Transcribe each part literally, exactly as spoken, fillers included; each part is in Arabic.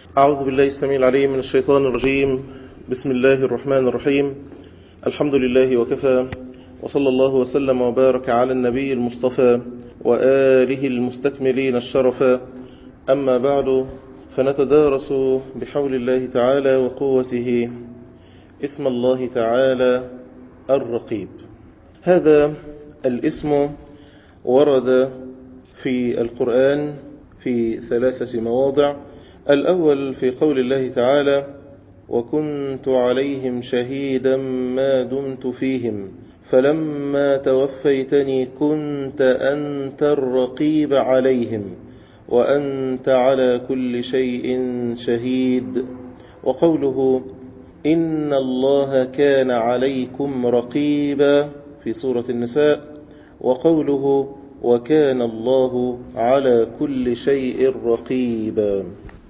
أعوذ بالله السميع العليم من الشيطان الرجيم. بسم الله الرحمن الرحيم. الحمد لله وكفى، وصلى الله وسلم وبارك على النبي المصطفى وآله المستكملين الشرفا. أما بعد، فنتدارس بحول الله تعالى وقوته اسم الله تعالى الرقيب. هذا الاسم ورد في القرآن في ثلاثة مواضع. الأول في قول الله تعالى: وكنت عليهم شهيدا ما دمت فيهم فلما توفيتني كنت أنت الرقيب عليهم وأنت على كل شيء شهيد. وقوله إن الله كان عليكم رقيبا في سورة النساء. وقوله وكان الله على كل شيء رقيبا.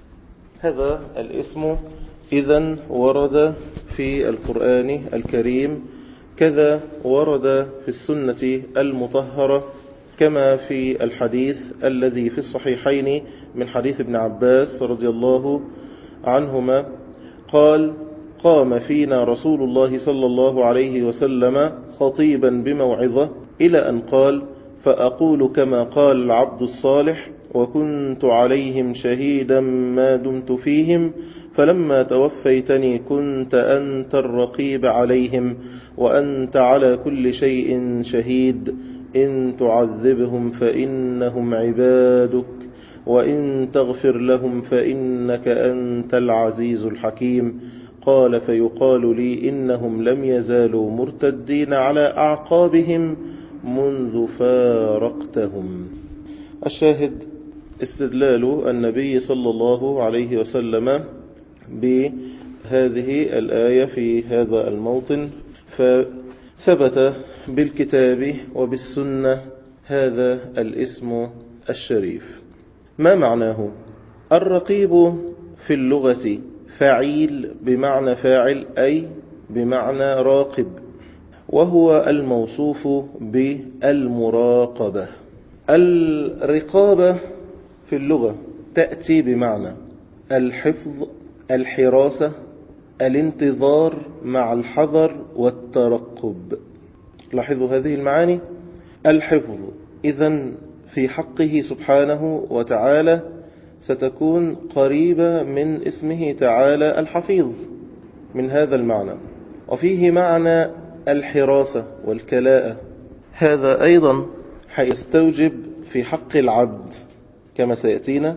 هذا الاسم إذن ورد في القرآن الكريم، كذا ورد في السنة المطهرة، كما في الحديث الذي في الصحيحين من حديث ابن عباس رضي الله عنهما قال: قام فينا رسول الله صلى الله عليه وسلم خطيبا بموعظة إلى أن قال: فأقول كما قال العبد الصالح وكنت عليهم شهيدا ما دمت فيهم فلما توفيتني كنت أنت الرقيب عليهم وأنت على كل شيء شهيد. إن تعذبهم فإنهم عبادك وإن تغفر لهم فإنك أنت العزيز الحكيم. قال: فيقال لي إنهم لم يزالوا مرتدين على أعقابهم منذ فارقتهم. الشاهد استدلال النبي صلى الله عليه وسلم بهذه الآية في هذا الموطن، فثبت بالكتاب وبالسنة هذا الاسم الشريف. ما معناه؟ الرقيب في اللغة فعيل بمعنى فاعل، أي بمعنى راقب، وهو الموصوف بالمراقبة. الرقابة في اللغة تأتي بمعنى الحفظ، الحراسة، الانتظار مع الحذر والترقب. لاحظوا هذه المعاني. الحفظ إذن في حقه سبحانه وتعالى ستكون قريبة من اسمه تعالى الحفيظ من هذا المعنى. وفيه معنى الحراسة والكلاءة، هذا أيضا حيستوجب في حق العبد كما سيأتينا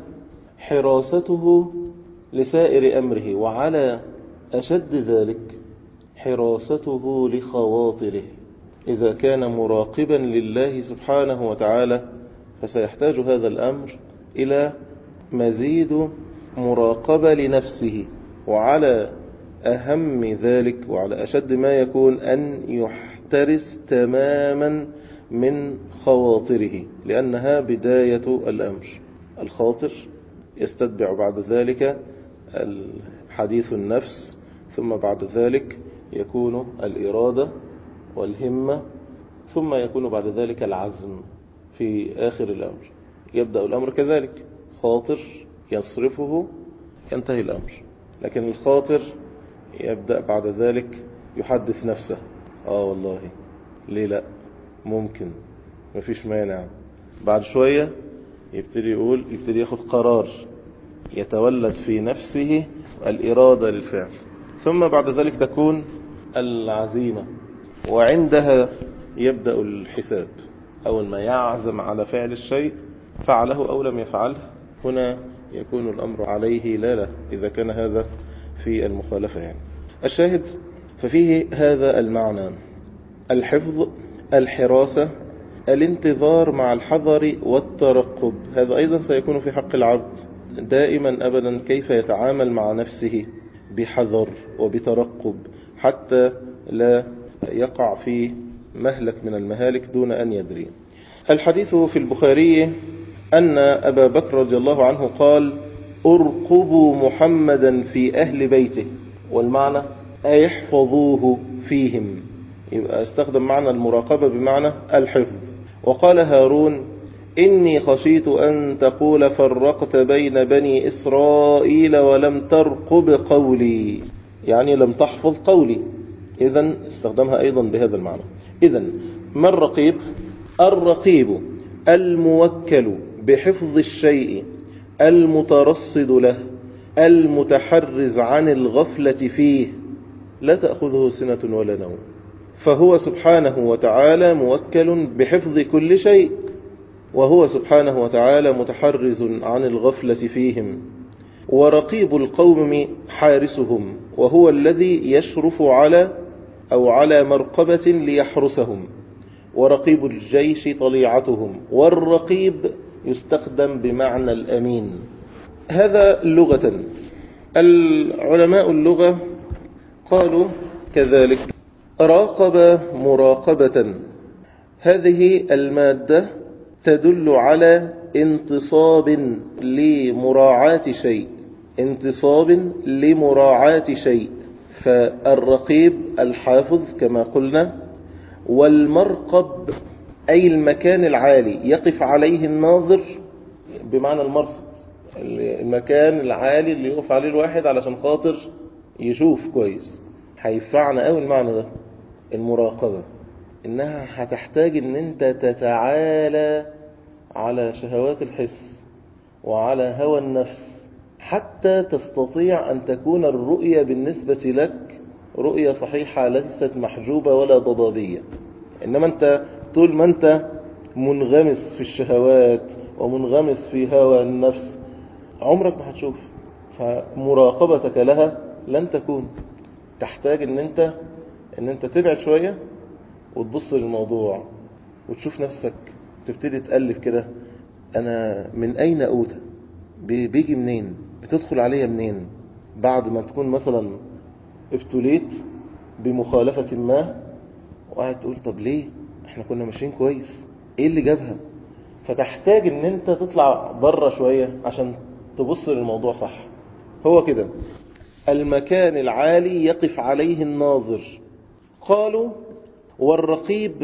حراسته لسائر أمره، وعلى أشد ذلك حراسته لخواطره. إذا كان مراقبا لله سبحانه وتعالى فسيحتاج هذا الأمر إلى مزيد مراقبة لنفسه، وعلى أهم ذلك وعلى أشد ما يكون أن يحترس تماما من خواطره، لأنها بداية الأمر. الخاطر يستتبع بعد ذلك الحديث النفس، ثم بعد ذلك يكون الإرادة والهمة، ثم يكون بعد ذلك العزم في آخر الأمر. يبدأ الأمر كذلك، خاطر يصرفه ينتهي الأمر، لكن الخاطر يبدأ بعد ذلك يحدث نفسه: آه والله ليه لا، ممكن، مفيش مانع. بعد شوية يبتدي يقول، يبتدي ياخد قرار، يتولد في نفسه الإرادة للفعل، ثم بعد ذلك تكون العزيمة، وعندها يبدأ الحساب. أول ما يعزم على فعل الشيء فعله أو لم يفعله، هنا يكون الأمر عليه لا لا، إذا كان هذا في المخالفة يعني. الشاهد ففيه هذا المعنى: الحفظ، الحراسة، الانتظار مع الحذر والترقب. هذا أيضا سيكون في حق العبد دائما أبدا، كيف يتعامل مع نفسه بحذر وبترقب حتى لا يقع في مهلك من المهالك دون أن يدري. الحديث في البخاري أن أبا بكر رضي الله عنه قال: ارقبوا محمدا في أهل بيته، والمعنى أي احفظوه فيهم. يبقى استخدم معنى المراقبة بمعنى الحفظ. وقال هارون: إني خشيت أن تقول فرقت بين بني إسرائيل ولم ترقب قولي، يعني لم تحفظ قولي. إذن استخدمها أيضا بهذا المعنى. إذن ما الرقيب؟ الرقيب الموكل بحفظ الشيء، المترصد له، المتحرز عن الغفلة فيه، لا تأخذه سنة ولا نوم. فهو سبحانه وتعالى موكل بحفظ كل شيء، وهو سبحانه وتعالى متحرز عن الغفلة فيهم. ورقيب القوم حارسهم، وهو الذي يشرف على أو على مرقبة ليحرسهم. ورقيب الجيش طليعتهم. والرقيب يستخدم بمعنى الأمين. هذا لغة. العلماء اللغة قالوا كذلك: راقب مراقبة، هذه المادة تدل على انتصاب لمراعاة شيء، انتصاب لمراعاة شيء. فالرقيب الحافظ كما قلنا. والمرقب أي المكان العالي يقف عليه الناظر، بمعنى المرصد، المكان العالي اللي يقف عليه الواحد علشان خاطر يشوف كويس. هيفعنا قوي المعنى ده. المراقبة إنها هتحتاج إن أنت تتعالى على شهوات الحس وعلى هوى النفس حتى تستطيع أن تكون الرؤية بالنسبة لك رؤية صحيحة، ليست محجوبة ولا ضبابية. إنما أنت طول ما أنت منغمس في الشهوات ومنغمس في هوى النفس عمرك ما هتشوف. فمراقبتك لها لن تكون. تحتاج ان انت ان انت تبعد شوية وتبص للموضوع وتشوف نفسك، تبتدي تألف كده: انا من اين اوتى؟ بيجي منين؟ بتدخل عليا منين؟ بعد ما تكون مثلا ابتليت بمخالفة ما وقاعد تقول طب ليه؟ احنا كنا ماشيين كويس، ايه اللي جابها؟ فتحتاج ان انت تطلع بره شوية عشان تبص للموضوع صح. هو كده المكان العالي يقف عليه الناظر. قالوا: والرقيب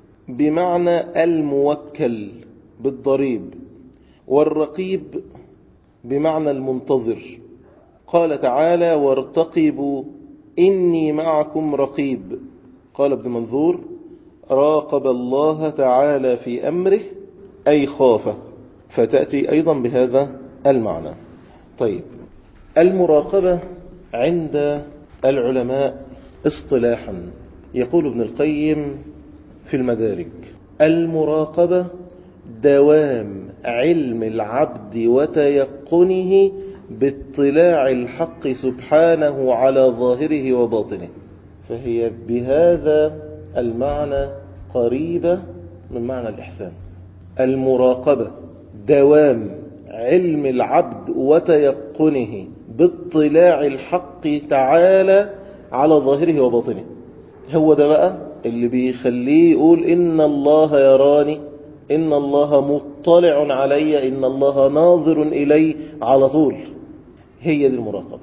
بمعنى الموكل بالضريب، والرقيب بمعنى المنتظر. قال تعالى: وارتقبوا إني معكم رقيب. قال ابن منظور: راقب الله تعالى في أمره أي خافه، فتأتي أيضا بهذا المعنى. طيب، المراقبة عند العلماء اصطلاحا يقول ابن القيم في المدارج: المراقبة دوام علم العبد وتيقنه باطلاع الحق سبحانه على ظاهره وباطنه. فهي بهذا المعنى قريبة من معنى الإحسان. المراقبة دوام علم العبد وتيقنه باطلاع الحق تعالى على ظاهره وباطنه. هو ده بقى اللي بيخليه يقول إن الله يراني، إن الله مطلع علي، إن الله ناظر إلي على طول. هي دي المراقبة،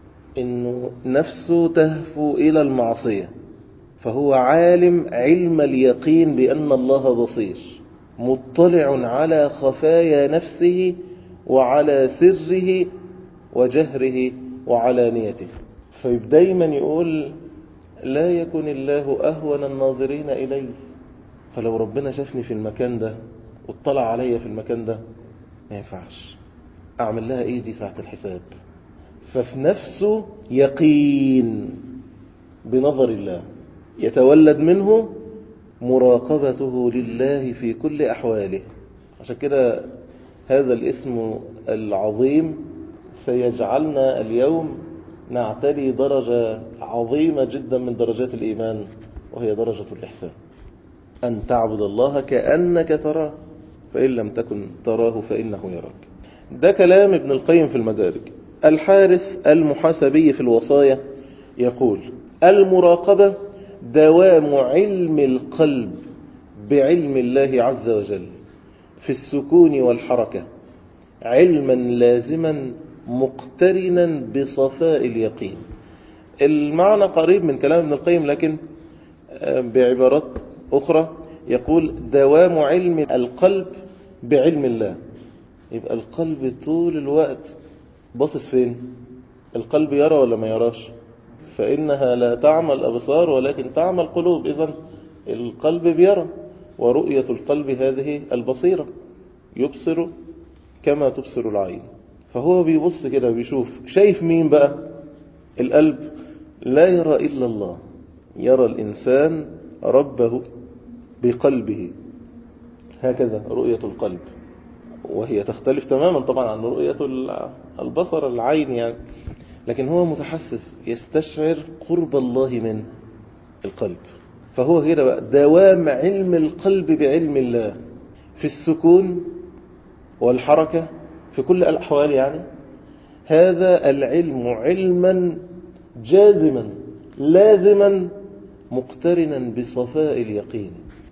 إنه نفسه تهفو إلى المعصية فهو عالم علم اليقين بأن الله بصير، مطلع على خفايا نفسه وعلى سره وجهره وعلانيته. فدايما يقول: لا يكن الله أهون الناظرين إليه. فلو ربنا شافني في المكان ده واطلع عليا في المكان ده ما ينفعش أعمل لها إيه دي ساعة الحساب. ففي نفسه يقين بنظر الله يتولد منه مراقبته لله في كل أحواله. عشان كده هذا الاسم العظيم سيجعلنا اليوم نعتلي درجة عظيمة جدا من درجات الإيمان، وهي درجة الإحسان. أن تعبد الله كأنك تراه فإن لم تكن تراه فإنه يراك. ده كلام ابن القيم في المدارج. الحارث المحاسبي في الوصايا يقول: المراقبة دوام علم القلب بعلم الله عز وجل في السكون والحركة، علما لازما مقترنا بصفاء اليقين. المعنى قريب من كلام ابن القيم لكن بعبارات أخرى يقول: دوام علم القلب بعلم الله. يبقى القلب طول الوقت باصص فين؟ القلب يرى ولا ما يراش؟ فإنها لا تعمى الأبصار ولكن تعمى القلوب. إذن القلب بيرى، ورؤية القلب هذه البصيرة، يبصر كما تبصر العين. فهو بيبص كده وبيشوف. شايف مين بقى؟ القلب لا يرى إلا الله. يرى الإنسان ربه بقلبه، هكذا رؤية القلب، وهي تختلف تماما طبعا عن رؤية البصر العين يعني. لكن هو متحسس، يستشعر قرب الله من القلب. فهو كده بقى دوام علم القلب بعلم الله في السكون والحركة في كل الأحوال يعني. هذا العلم علما جازما لازما مقترنا بصفاء اليقين.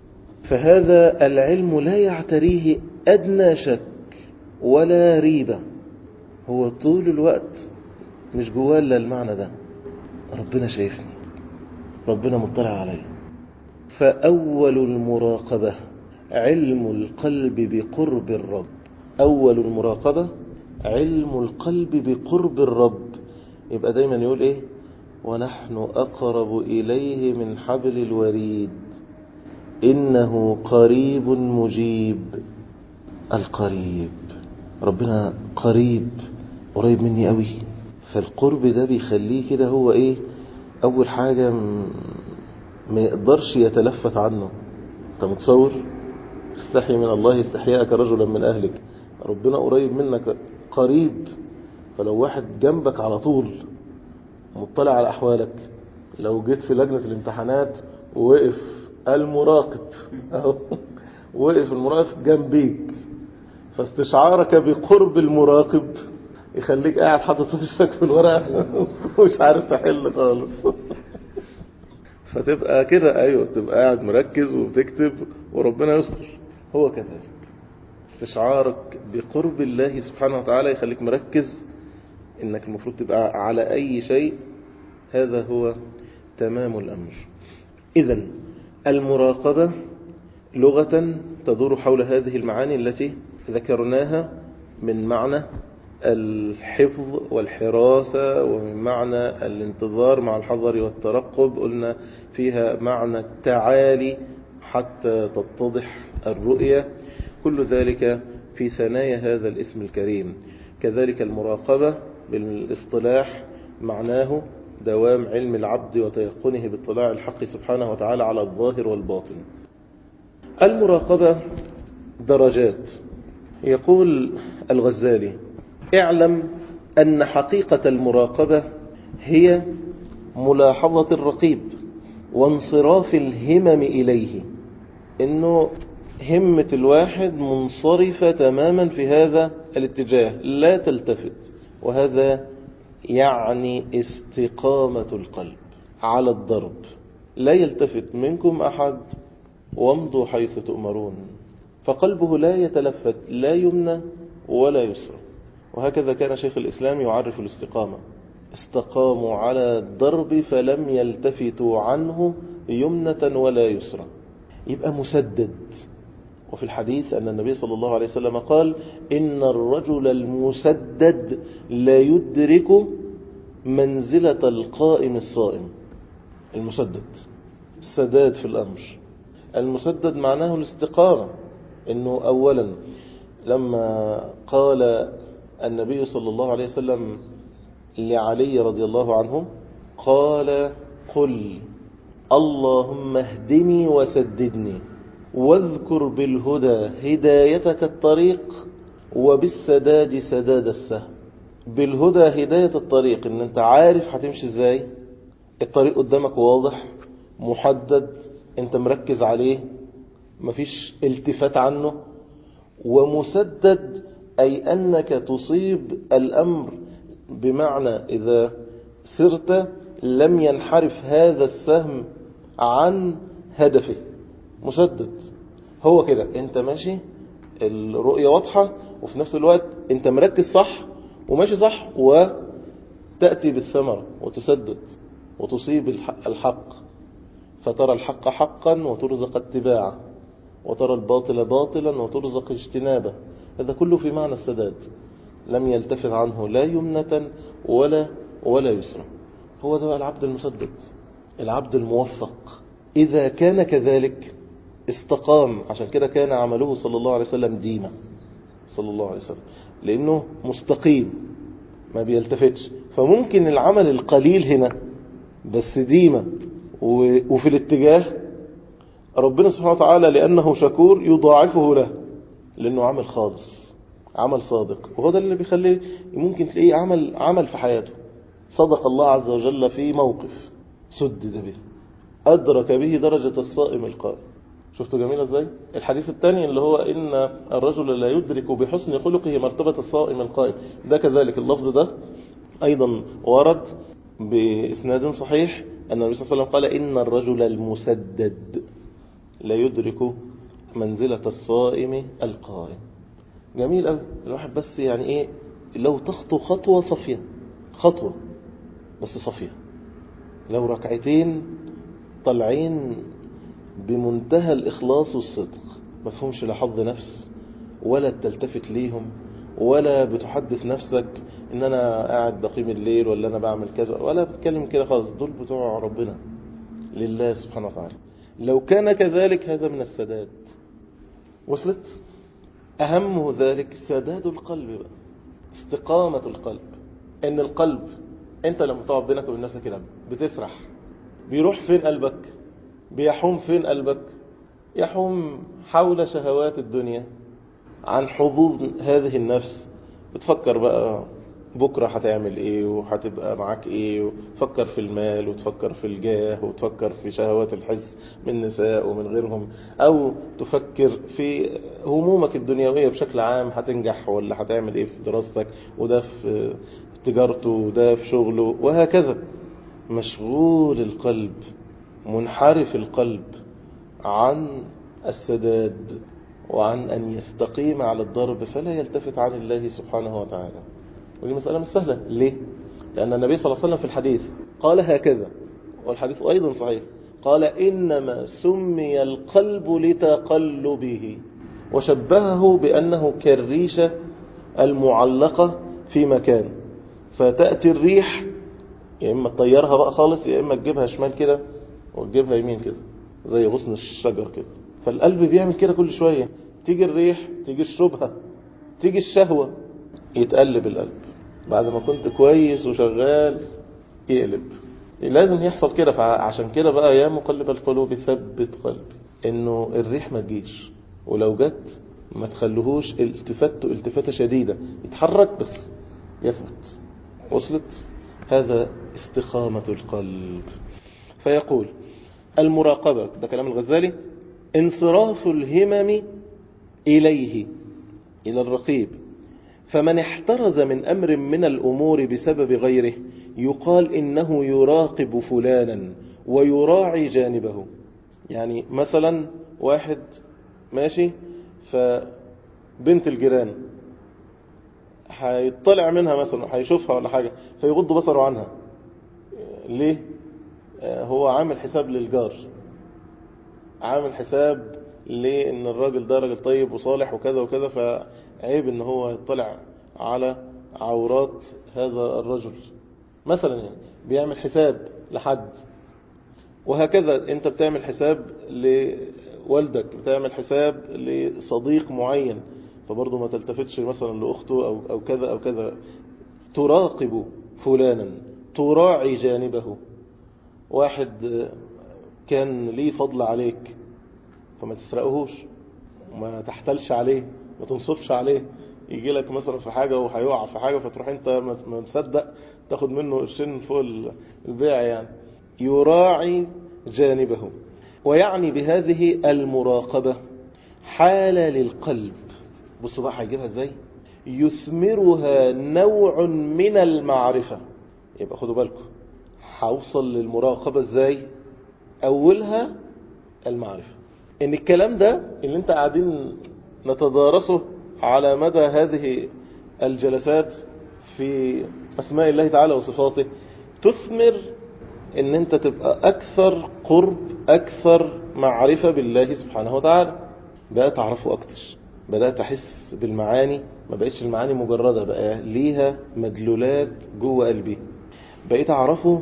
فهذا العلم لا يعتريه أدنى شك ولا ريبة. هو طول الوقت مش جواه الا المعنى ده، ربنا شايفني، ربنا مطلع علي. فأول المراقبة علم القلب بقرب الرب. أول المراقبة علم القلب بقرب الرب. يبقى دايما يقول إيه؟ ونحن أقرب إليه من حبل الوريد إنه قريب مجيب. القريب، ربنا قريب، قريب مني قوي. فالقرب ده بيخليه كده هو إيه؟ أول حاجة ما يقدرش يتلفت عنه. أنت متصور؟ استحي من الله استحياءك رجلا من أهلك. ربنا قريب منك، قريب. فلو واحد جنبك على طول مطلع على أحوالك، لو جيت في لجنة الامتحانات ووقف المراقب أهو وقف المراقب جنبيك، فاستشعارك بقرب المراقب يخليك قاعد حاطط وشك في الورقة ومش عارف تحل خالص. فتبقى كده، أيوة، تبقى قاعد مركز وبتكتب وربنا يستر. هو كذلك استشعارك بقرب الله سبحانه وتعالى يخليك مركز إنك المفروض تبقى على أي شيء. هذا هو تمام الأمر. إذن المراقبة لغة تدور حول هذه المعاني التي ذكرناها، من معنى الحفظ والحراسة، ومن معنى الانتظار مع الحذر والترقب. قلنا فيها معنى التعالي حتى تتضح الرؤية. كل ذلك في ثنايا هذا الاسم الكريم. كذلك المراقبة بالاصطلاح معناه دوام علم العبد وتيقنه باطلاع الحق سبحانه وتعالى على الظاهر والباطن. المراقبة درجات. يقول الغزالي: اعلم أن حقيقة المراقبة هي ملاحظة الرقيب وانصراف الهمم إليه. إنه همة الواحد منصرفة تماما في هذا الاتجاه، لا تلتفت. وهذا يعني استقامة القلب على الضرب. لا يلتفت منكم أحد وامضوا حيث تؤمرون. فقلبه لا يتلفت لا يمنى ولا يسرى. وهكذا كان شيخ الإسلام يعرف الاستقامة: استقاموا على الضرب فلم يلتفتوا عنه يمنة ولا يسرى. يبقى مسدد. وفي الحديث أن النبي صلى الله عليه وسلم قال: إن الرجل المسدد لا يدرك منزلة القائم الصائم. المسدد السداد في الأمر. المسدد معناه الاستقامة. إنه أولا لما قال النبي صلى الله عليه وسلم لعلي رضي الله عنه، قال: قل اللهم اهدني وسددني واذكر بالهدى هدايتك الطريق وبالسداد سداد السهم. بالهدى هداية الطريق، ان انت عارف هتمشي ازاي، الطريق قدامك واضح محدد، انت مركز عليه، مفيش التفات عنه. ومسدد أي أنك تصيب الأمر، بمعنى إذا سرت لم ينحرف هذا السهم عن هدفه. مسدد هو كده، انت ماشي الرؤية واضحة، وفي نفس الوقت انت مركز صح وماشي صح، وتأتي بالثمرة وتسدد وتصيب الحق، فترى الحق حقا وترزق اتباعه. وترى الباطل باطلا وترزق اجتنابه. هذا كله في معنى السداد، لم يلتفت عنه لا يمنة ولا ولا يسرى. هو ده العبد المسدد، العبد الموفق. إذا كان كذلك استقام. عشان كده كان عمله صلى الله عليه وسلم ديما، صلى الله عليه وسلم، لأنه مستقيم ما بيلتفتش. فممكن العمل القليل هنا بس ديما وفي الاتجاه، ربنا سبحانه وتعالى لأنه شكور يضاعفه له، لأنه عمل خالص، عمل صادق. وهو ده اللي بيخليه ممكن تلاقيه عمل عمل في حياته. صدق الله عز وجل في موقف سدد به، أدرك به درجة الصائم القائم. شفتوا جميلة ازاي؟ الحديث الثاني اللي هو إن الرجل لا يدرك بحسن خلقه مرتبة الصائم القائم، ده كذلك اللفظ ده أيضا ورد بإسناد صحيح أن النبي صلى الله عليه وسلم قال إن الرجل المسدد لا يدرك منزلة الصائم القائم. جميل قوي. الواحد بس يعني إيه، لو تخطو خطوة صفية، خطوة بس صفية، لو ركعتين طلعين بمنتهى الإخلاص والصدق، ما فهمش لا حظ نفس ولا تلتفت ليهم ولا بتحدث نفسك ان انا قاعد بقيم الليل ولا انا بعمل كذا، ولا بتكلم كده خالص. دول بتوع ربنا لله سبحانه وتعالى. لو كان كذلك هذا من السداد. وصلت؟ اهم ذلك سداد القلب بقى، استقامة القلب. ان القلب انت لما تقعد بينك وبين نفسك كده بتسرح، بيروح فين قلبك؟ بيحوم فين قلبك؟ يحوم حول شهوات الدنيا، عن حظوظ هذه النفس. بتفكر بقى بكرة هتعمل ايه وهتبقى معاك ايه، وتفكر في المال وتفكر في الجاه وتفكر في شهوات الحس من نساء ومن غيرهم، او تفكر في همومك الدنيوية بشكل عام، هتنجح ولا هتعمل ايه في دراستك، وده في تجارته وده في شغله، وهكذا. مشغول القلب، منحرف القلب عن السداد وعن أن يستقيم على الضرب، فلا يلتفت عن الله سبحانه وتعالى. ودي مسألة مش سهلة. ليه؟ لأن النبي صلى الله عليه وسلم في الحديث قال هكذا، والحديث أيضا صحيح، قال إنما سمي القلب لتقلبه، وشبهه بأنه كالريشة المعلقة في مكان، فتأتي الريح يا إما تطيرها بقى خالص، يا إما تجيبها شمال كده وتجيبها يمين كده زي غصن الشجر كده. فالقلب بيعمل كده كل شوية، تيجي الريح، تيجي الشبهة، تيجي الشهوة، يتقلب القلب. بعد ما كنت كويس وشغال يقلب. لازم يحصل كده. فعشان كده بقى يا مقلب القلوب ثبت قلبي، انه الريح ما تجيش، ولو جت ما تخلوهوش التفت التفاتة شديدة، يتحرك بس يثبت. وصلت؟ هذا استقامة القلب. فيقول المراقبة، ده كلام الغزالي، انصراف الهمم إليه، إلى الرقيب. فمن احترز من أمر من الأمور بسبب غيره يقال إنه يراقب فلانا ويراعي جانبه. يعني مثلا واحد ماشي، فبنت الجيران هيطلع منها مثلا، هيشوفها ولا حاجة، فيغض بصره عنها. ليه؟ هو عامل حساب للجار، عامل حساب لأن الراجل ده راجل طيب وصالح وكذا وكذا، فعيب ان هو يطلع على عورات هذا الرجل مثلا. يعني بيعمل حساب لحد. وهكذا انت بتعمل حساب لوالدك، بتعمل حساب لصديق معين، فبرضه ما تلتفتش مثلا لأخته أو, أو كذا أو كذا. تراقب فلانا، تراعي جانبه. واحد كان ليه فضل عليك فما تسرقهوش وما تحتلش عليه، ما تنصفش عليه. يجي لك مثلا في حاجة وهيقع في حاجة، فتروح انت ما مصدق تاخد منه قرشين فوق البيع. يعني يراعي جانبه. ويعني بهذه المراقبة حال للقلب. بصوا بقى هيجيبها ازاي، يثمرها نوع من المعرفة. يبقى خدوا بالكم، هوصل للمراقبة ازاي؟ اولها المعرفة. ان الكلام ده اللي انت قاعدين نتدارسه على مدى هذه الجلسات في اسماء الله تعالى وصفاته، تثمر ان انت تبقى اكثر قرب، اكثر معرفة بالله سبحانه وتعالى. بدأت أعرفه أكتر، بدأت أحس بالمعاني، ما بقتش المعاني مجردة، بقى ليها مدلولات جوه قلبي. بقيت أعرفه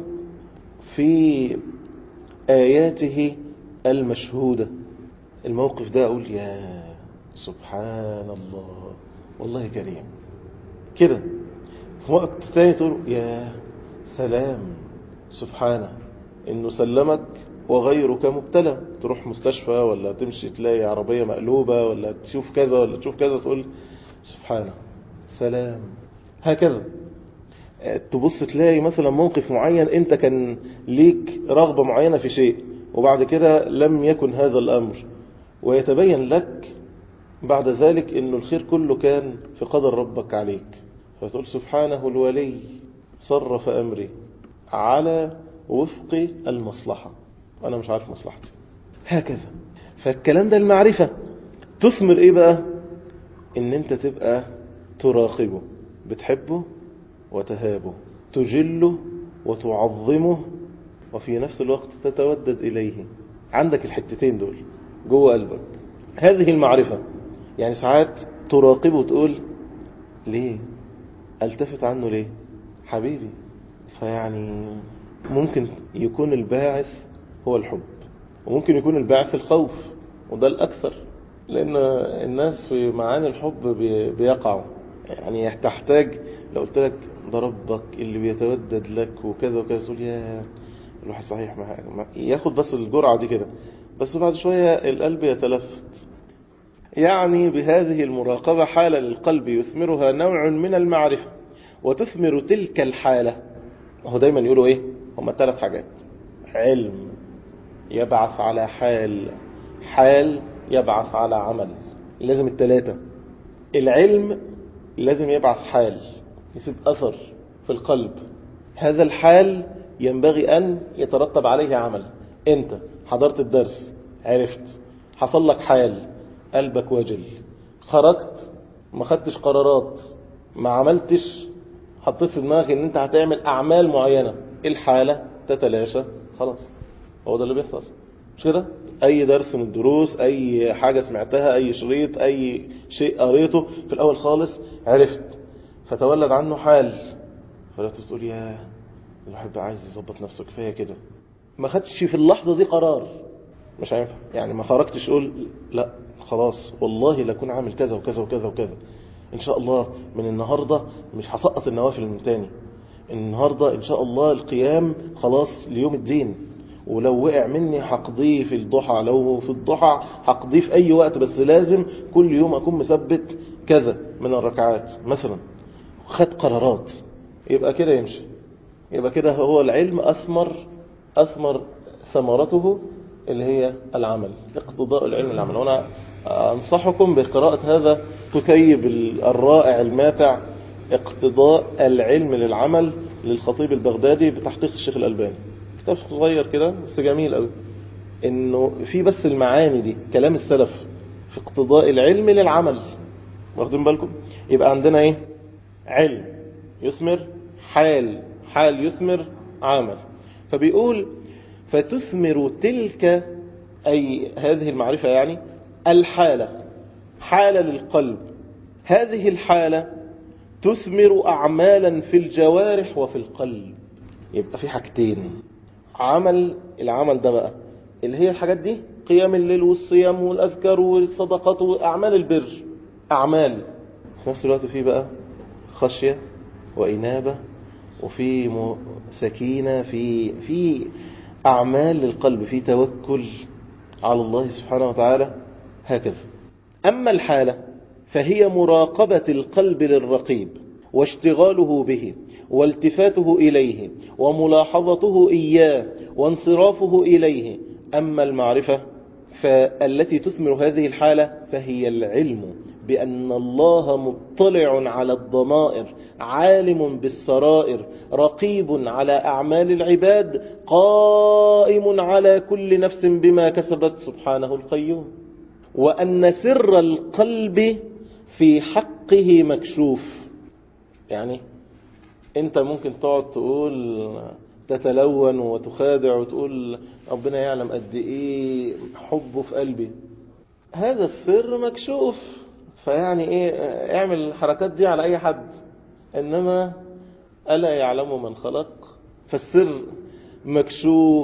في آياته المشهودة. الموقف ده أقول يا سبحان الله والله كريم كده. في وقت تاني تقول يا سلام سبحانه إنه سلمك وغيرك مبتلى. تروح مستشفى ولا تمشي تلاقي عربية مقلوبة ولا تشوف كذا ولا تشوف كذا، تقول سبحانه سلام. هكذا تبص تلاقي مثلا موقف معين انت كان ليك رغبة معينة في شيء، وبعد كده لم يكن هذا الأمر، ويتبين لك بعد ذلك انه الخير كله كان في قدر ربك عليك. فتقول سبحانه الولي صرف أمري على وفق المصلحة، وأنا مش عارف مصلحتي. هكذا. فالكلام ده المعرفة تثمر ايه بقى؟ ان انت تبقى تراقبه، بتحبه وتهابه، تجله وتعظمه، وفي نفس الوقت تتودد إليه. عندك الحتتين دول جوه قلبك، هذه المعرفة. يعني ساعات تراقبه وتقول ليه التفت عنه ليه حبيبي؟ فيعني ممكن يكون الباعث هو الحب، وممكن يكون الباعث الخوف، وده الأكثر، لأن الناس في معاني الحب بيقعوا. يعني تحتاج لو قلت لك ده ربك اللي بيتودد لك وكذا وكذا، تقول يا الواحد صحيح ما ياخد بس الجرعة دي كده، بس بعد شوية القلب يتلفت. يعني بهذه المراقبة حالة للقلب يثمرها نوع من المعرفة، وتثمر تلك الحالة. هو دايما يقولوا ايه هما ثلاث حاجات: علم يبعث على حال، حال يبعث على عمل. لازم الثلاثة. العلم لازم يبعث حال، يسيب أثر في القلب. هذا الحال ينبغي أن يترتب عليه عمل. أنت حضرت الدرس، عرفت، حصل لك حال، قلبك وجل، خرجت ما خدتش قرارات، ما عملتش، حطيت في دماغك ان انت هتعمل اعمال معينة، الحالة تتلاشى خلاص. هو ده اللي بيحصل، مش كده؟ اي درس من الدروس، اي حاجة سمعتها، اي شريط، اي شيء قريته في الاول خالص عرفت، فتولد عنه حال، فلا تقول يا الواحد عايز يظبط نفسه كفاية كده. ما خدتش في اللحظة دي قرار، مش هينفع. يعني ما خرجتش قول لا خلاص والله لكون عامل كذا وكذا وكذا وكذا، ان شاء الله من النهاردة مش هسقط النوافل من تاني، النهاردة ان شاء الله القيام خلاص ليوم الدين، ولو وقع مني هقضيه في الضحى، لو في الضحى هقضيه في اي وقت، بس لازم كل يوم اكون مثبت كذا من الركعات مثلا. خد قرارات، يبقى كده يمشي، يبقى كده هو العلم أثمر أثمر ثمرته اللي هي العمل، اقتضاء العلم العمل. وأنا أنصحكم بقراءة هذا كتيب الرائع الماتع اقتضاء العلم للعمل للخطيب البغدادي بتحقيق الشيخ الألباني. كتاب صغير كده بس جميل قوي، إنه في بس المعاني دي كلام السلف في اقتضاء العلم للعمل. واخدين بالكم؟ يبقى عندنا ايه؟ علم يثمر حال، حال يثمر عمل. فبيقول فتثمر تلك أي هذه المعرفة، يعني الحالة، حالة للقلب، هذه الحالة تثمر أعمالا في الجوارح وفي القلب. يبقى في حاجتين، عمل، العمل ده بقى اللي هي الحاجات دي، قيام الليل والصيام والأذكار والصدقات وأعمال البر، أعمال. في نفس الوقت في بقى خشية وإنابة، وفي سكينة، في في أعمال للقلب، في توكل على الله سبحانه وتعالى. هكذا. أما الحالة فهي مراقبة القلب للرقيب، واشتغاله به، والتفاته إليه، وملاحظته إياه، وانصرافه إليه. أما المعرفة فالتي تثمر هذه الحالة فهي العلم بأن الله مطلع على الضمائر، عالم بالسرائر، رقيب على أعمال العباد، قائم على كل نفس بما كسبت سبحانه القيوم. وأن سر القلب في حقه مكشوف. يعني أنت ممكن تقعد تقول تتلون وتخادع وتقول ربنا يعلم قد إيه حبه في قلبي، هذا السر مكشوف، فيعني ايه اعمل الحركات دي على اي حد، انما ألا يعلم من خلق، فالسر مكشوف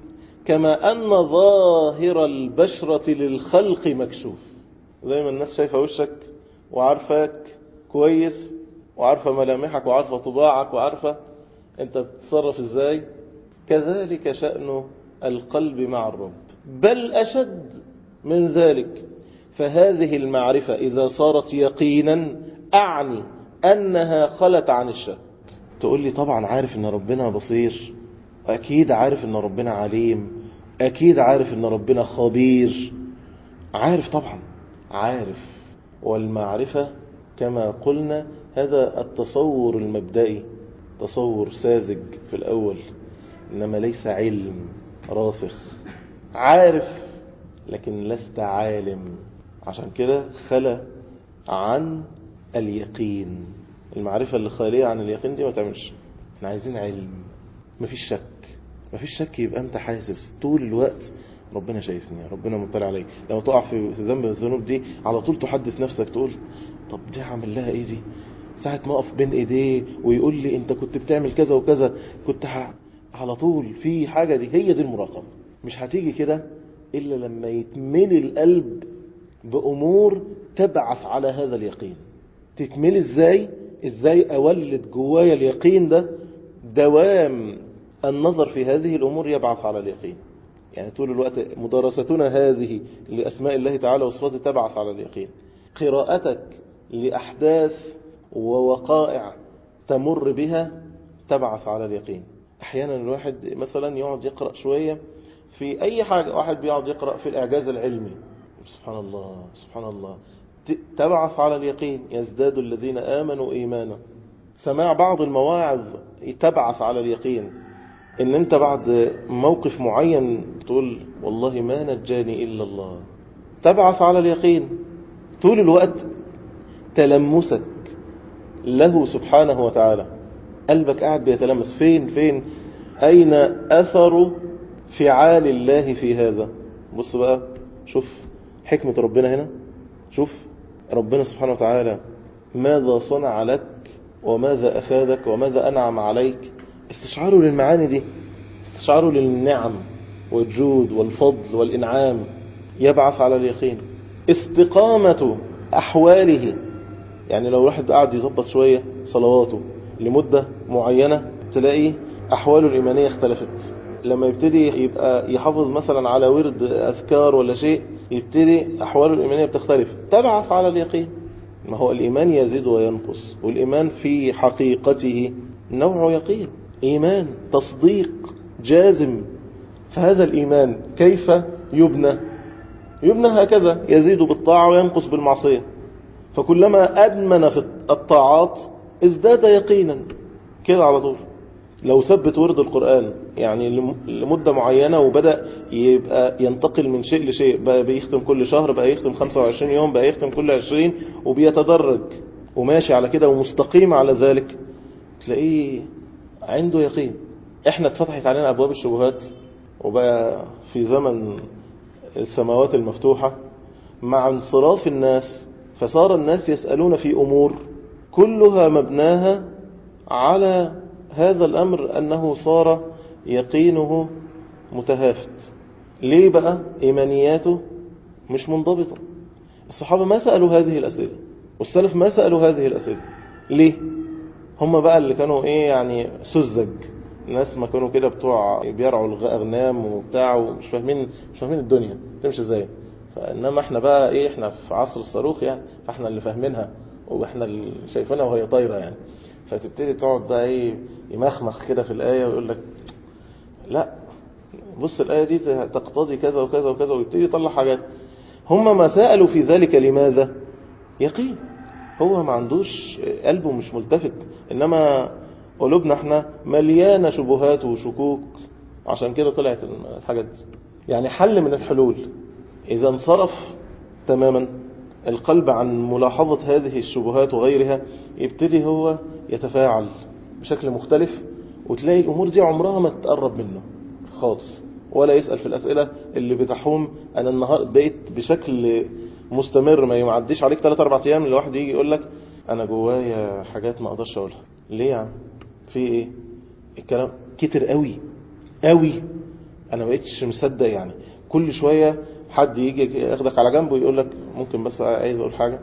كما أن ظاهر البشرة للخلق مكشوف. زي ما الناس شايفة وشك وعارفاك كويس وعارفة ملامحك وعارفة طباعك وعارفة انت بتتصرف ازاي، كذلك شأن القلب مع الرب، بل أشد من ذلك. فهذه المعرفة إذا صارت يقينا أعني أنها خلت عن الشك. تقول لي طبعا عارف أن ربنا بصير، أكيد عارف أن ربنا عليم، أكيد عارف أن ربنا خبير. عارف طبعا عارف، والمعرفة كما قلنا هذا التصور المبدئي، تصور ساذج في الأول، إنما ليس علم راسخ. عارف لكن لست عالم، عشان كده خلى عن اليقين. المعرفة اللي خالية عن اليقين دي ما تعملش. احنا عايزين علم، مفيش شك. مفيش شك يبقى انت حاسس طول الوقت ربنا شايفني، ربنا مطلع علي. لما تقع في ذنب من الذنوب دي على طول تحدث نفسك تقول طب دي عمل لها ايه دي، ساعة ما اقف بين ايديه ويقول لي انت كنت بتعمل كذا وكذا، كنت ح... على طول في حاجة. دي هي دي المراقبة. مش هتيجي كده إلا لما يتملي القلب بأمور تبعث على هذا اليقين. تكمل ازاي؟ ازاي أولد جوايا اليقين ده؟ دوام النظر في هذه الأمور يبعث على اليقين. يعني طول الوقت مدارستنا هذه لأسماء الله تعالى وصفاته تبعث على اليقين. قراءتك لأحداث ووقائع تمر بها تبعث على اليقين. أحيانا الواحد مثلا يقعد يقرأ شوية في أي حاجة، واحد بيقعد يقرأ في الإعجاز العلمي، سبحان الله سبحان الله، تبعث على اليقين. يزداد الذين آمنوا إيمانا. سماع بعض المواعظ تبعث على اليقين. إن أنت بعد موقف معين تقول والله ما نجاني إلا الله، تبعث على اليقين. طول الوقت تلمسك له سبحانه وتعالى، قلبك قاعد بيتلمس فين فين أين أثر فعال الله في هذا. بص بقى، شوف حكمة ربنا هنا، شوف ربنا سبحانه وتعالى ماذا صنع لك وماذا أفادك وماذا أنعم عليك. استشعاره للمعاني دي، استشعاره للنعم والجود والفضل والإنعام يبعث على اليقين. استقامة أحواله، يعني لو واحد قاعد يظبط شوية صلواته لمدة معينة تلاقي أحواله الإيمانية اختلفت. لما يبتدي يبقى يحافظ مثلا على ورد أذكار ولا شيء، يبتدي أحواله الإيمانية بتختلف، تبعث على اليقين. ما هو الإيمان يزيد وينقص، والإيمان في حقيقته نوع يقين، إيمان تصديق جازم. فهذا الإيمان كيف يبنى؟ يبنى هكذا، يزيد بالطاعة وينقص بالمعصية. فكلما أدمن في الطاعات ازداد يقينا كده على طول. لو ثبت ورد القرآن يعني لمدة معينة وبدأ يبقى ينتقل من شيء لشيء، بقى بيختم كل شهر، بقى يختم خمسة وعشرين يوم، بقى يختم كل عشرين، وبيتدرج وماشي على كده ومستقيم على ذلك، تلاقيه عنده يقين. احنا اتفتحت علينا أبواب الشبهات، وبقى في زمن السماوات المفتوحة مع انصراف الناس، فصار الناس يسألون في أمور كلها مبناها على هذا الأمر أنه صار يقينه متهافت. ليه بقى؟ إيمانياته مش منضبطة. الصحابة ما سألوا هذه الأسئلة، والسلف ما سألوا هذه الأسئلة. ليه؟ هم بقى اللي كانوا إيه يعني سذج، ناس ما كانوا كده بتوع بيرعوا الأغنام وبتاع ومش فاهمين مش فاهمين الدنيا تمشي ازاي. فإنما احنا بقى إيه، احنا في عصر الصاروخ يعني، فاحنا اللي فاهمينها واحنا اللي شايفينها وهي طايرة يعني. فتبتدي تقعد بقى ايه يمخمخ كده في الآية ويقول لك لا بص الآية دي تقتضي كذا وكذا وكذا، ويبتدي يطلع حاجات. هم ما سألوا في ذلك لماذا؟ يقين. هو ما عندوش قلبه مش ملتفت، إنما قلوبنا احنا مليانة شبهات وشكوك، عشان كده طلعت الحاجات دي. يعني حل من الحلول إذا انصرف تماما القلب عن ملاحظة هذه الشبهات وغيرها، يبتدي هو يتفاعل بشكل مختلف، وتلاقي الأمور دي عمرها ما تقرب منه خالص، ولا يسأل في الأسئلة اللي بتحوم. أنا النهار بقيت بشكل مستمر ما يعديش عليك ثلاثة أربعة أيام الواحد يجي يقول لك أنا جوايا حاجات ما أقدرش أقولها. ليه يا عم؟ في إيه؟ الكلام كتر قوي قوي، أنا بقيتش مصدق. يعني كل شوية حد يجي ياخدك على جنب ويقول لك ممكن بس عايز أقول حاجة.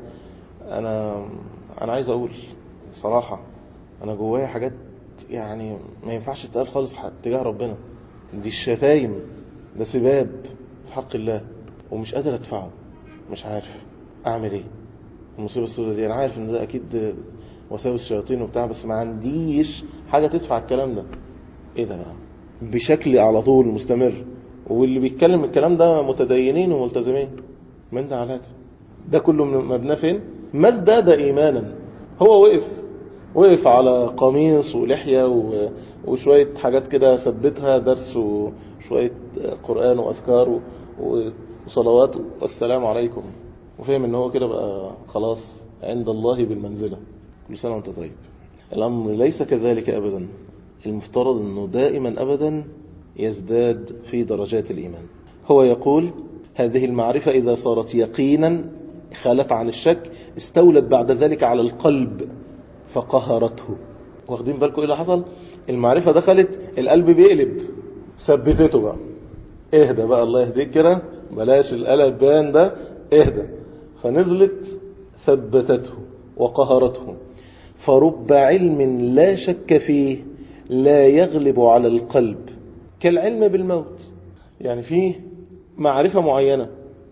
أنا أنا عايز أقول صراحة أنا جوايا حاجات يعني ما ينفعش تقال خالص تجاه ربنا. دي الشتايم، ده سباب في حق الله، ومش قادر أدفعه، مش عارف أعمل إيه. المصيبة السوداء دي أنا عارف إن ده أكيد وساوس الشياطين وبتاع، بس ما عنديش حاجة تدفع الكلام ده. إيه ده بقى؟ بشكل على طول مستمر. واللي بيتكلم الكلام ده متدينين وملتزمين من ده على ده. ده كله مبناه فين؟ ما ازداد إيمانا. هو وقف وقف على قميص ولحية وشوية حاجات كده ثبتها، درس وشوية قرآن وأذكار وصلوات والسلام عليكم، وفهم ان هو كده بقى خلاص عند الله بالمنزلة. كل سنة وانت طيب. الأمر ليس كذلك أبدا. المفترض أنه دائما أبدا يزداد في درجات الإيمان. هو يقول هذه المعرفة إذا صارت يقينا خالت عن الشك استولت بعد ذلك على القلب فقهرته. واخدين بالكم إيه اللي حصل؟ المعرفة دخلت القلب بيقلب، ثبتته بقى. اهدى بقى الله يهديك كده، بلاش القلب بان ده، اهدى. فنزلت ثبتته وقهرته. فرب علم لا شك فيه لا يغلب على القلب كالعلم بالموت. يعني فيه معرفة معينة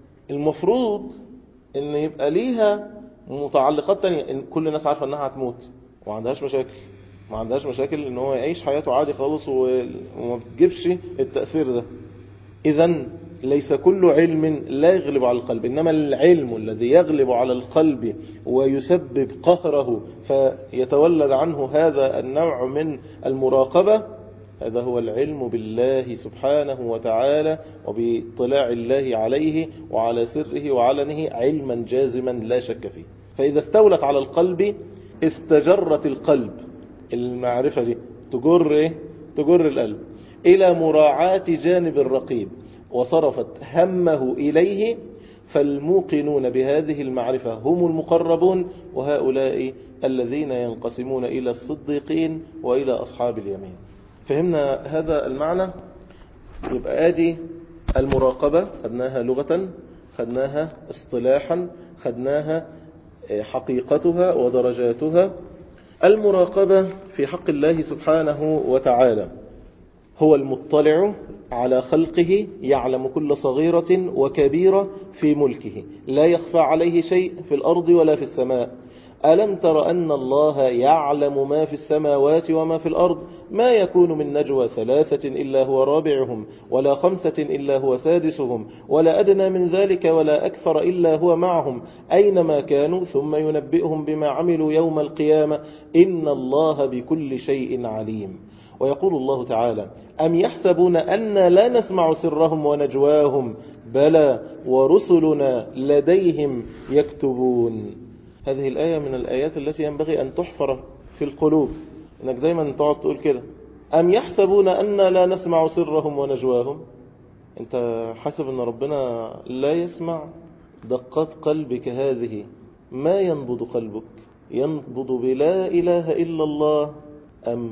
المفروض ان يبقى ليها متعلقات تانية. إن كل الناس عارفة انها هتموت وما عندهاش مشاكل، ما عندهاش مشاكل ان هو يعيش حياته عادي خالص وما بتجيبش التأثير ده. إذن ليس كل علم لا يغلب على القلب، إنما العلم الذي يغلب على القلب ويسبب قهره فيتولد عنه هذا النوع من المراقبة، هذا هو العلم بالله سبحانه وتعالى وباطلاع الله عليه وعلى سره وعلنه علما جازما لا شك فيه. فإذا استولت على القلب استجرت القلب، المعرفة دي تجر إيه؟ تجر القلب إلى مراعاة جانب الرقيب وصرفت همه إليه. فالموقنون بهذه المعرفة هم المقربون، وهؤلاء الذين ينقسمون إلى الصديقين وإلى أصحاب اليمين. فهمنا هذا المعنى؟ يبقى آدي المراقبة خدناها لغة، خدناها اصطلاحا، خدناها حقيقتها ودرجاتها. المراقبة في حق الله سبحانه وتعالى هو المطلع على خلقه، يعلم كل صغيرة وكبيرة في ملكه، لا يخفى عليه شيء في الأرض ولا في السماء. ألم تر أن الله يعلم ما في السماوات وما في الأرض؟ ما يكون من نجوى ثلاثة إلا هو رابعهم ولا خمسة إلا هو سادسهم ولا أدنى من ذلك ولا أكثر إلا هو معهم أينما كانوا ثم ينبئهم بما عملوا يوم القيامة إن الله بكل شيء عليم. ويقول الله تعالى أم يحسبون أن لا نسمع سرهم ونجواهم بلى ورسلنا لديهم يكتبون. هذه الآية من الآيات التي ينبغي أن تحفر في القلوب، إنك دايما تقعد تقول كده أم يحسبون أن لا نسمع سرهم ونجواهم. أنت حسب أن ربنا لا يسمع دقات قلبك هذه؟ ما ينبض قلبك؟ ينبض بلا إله إلا الله أم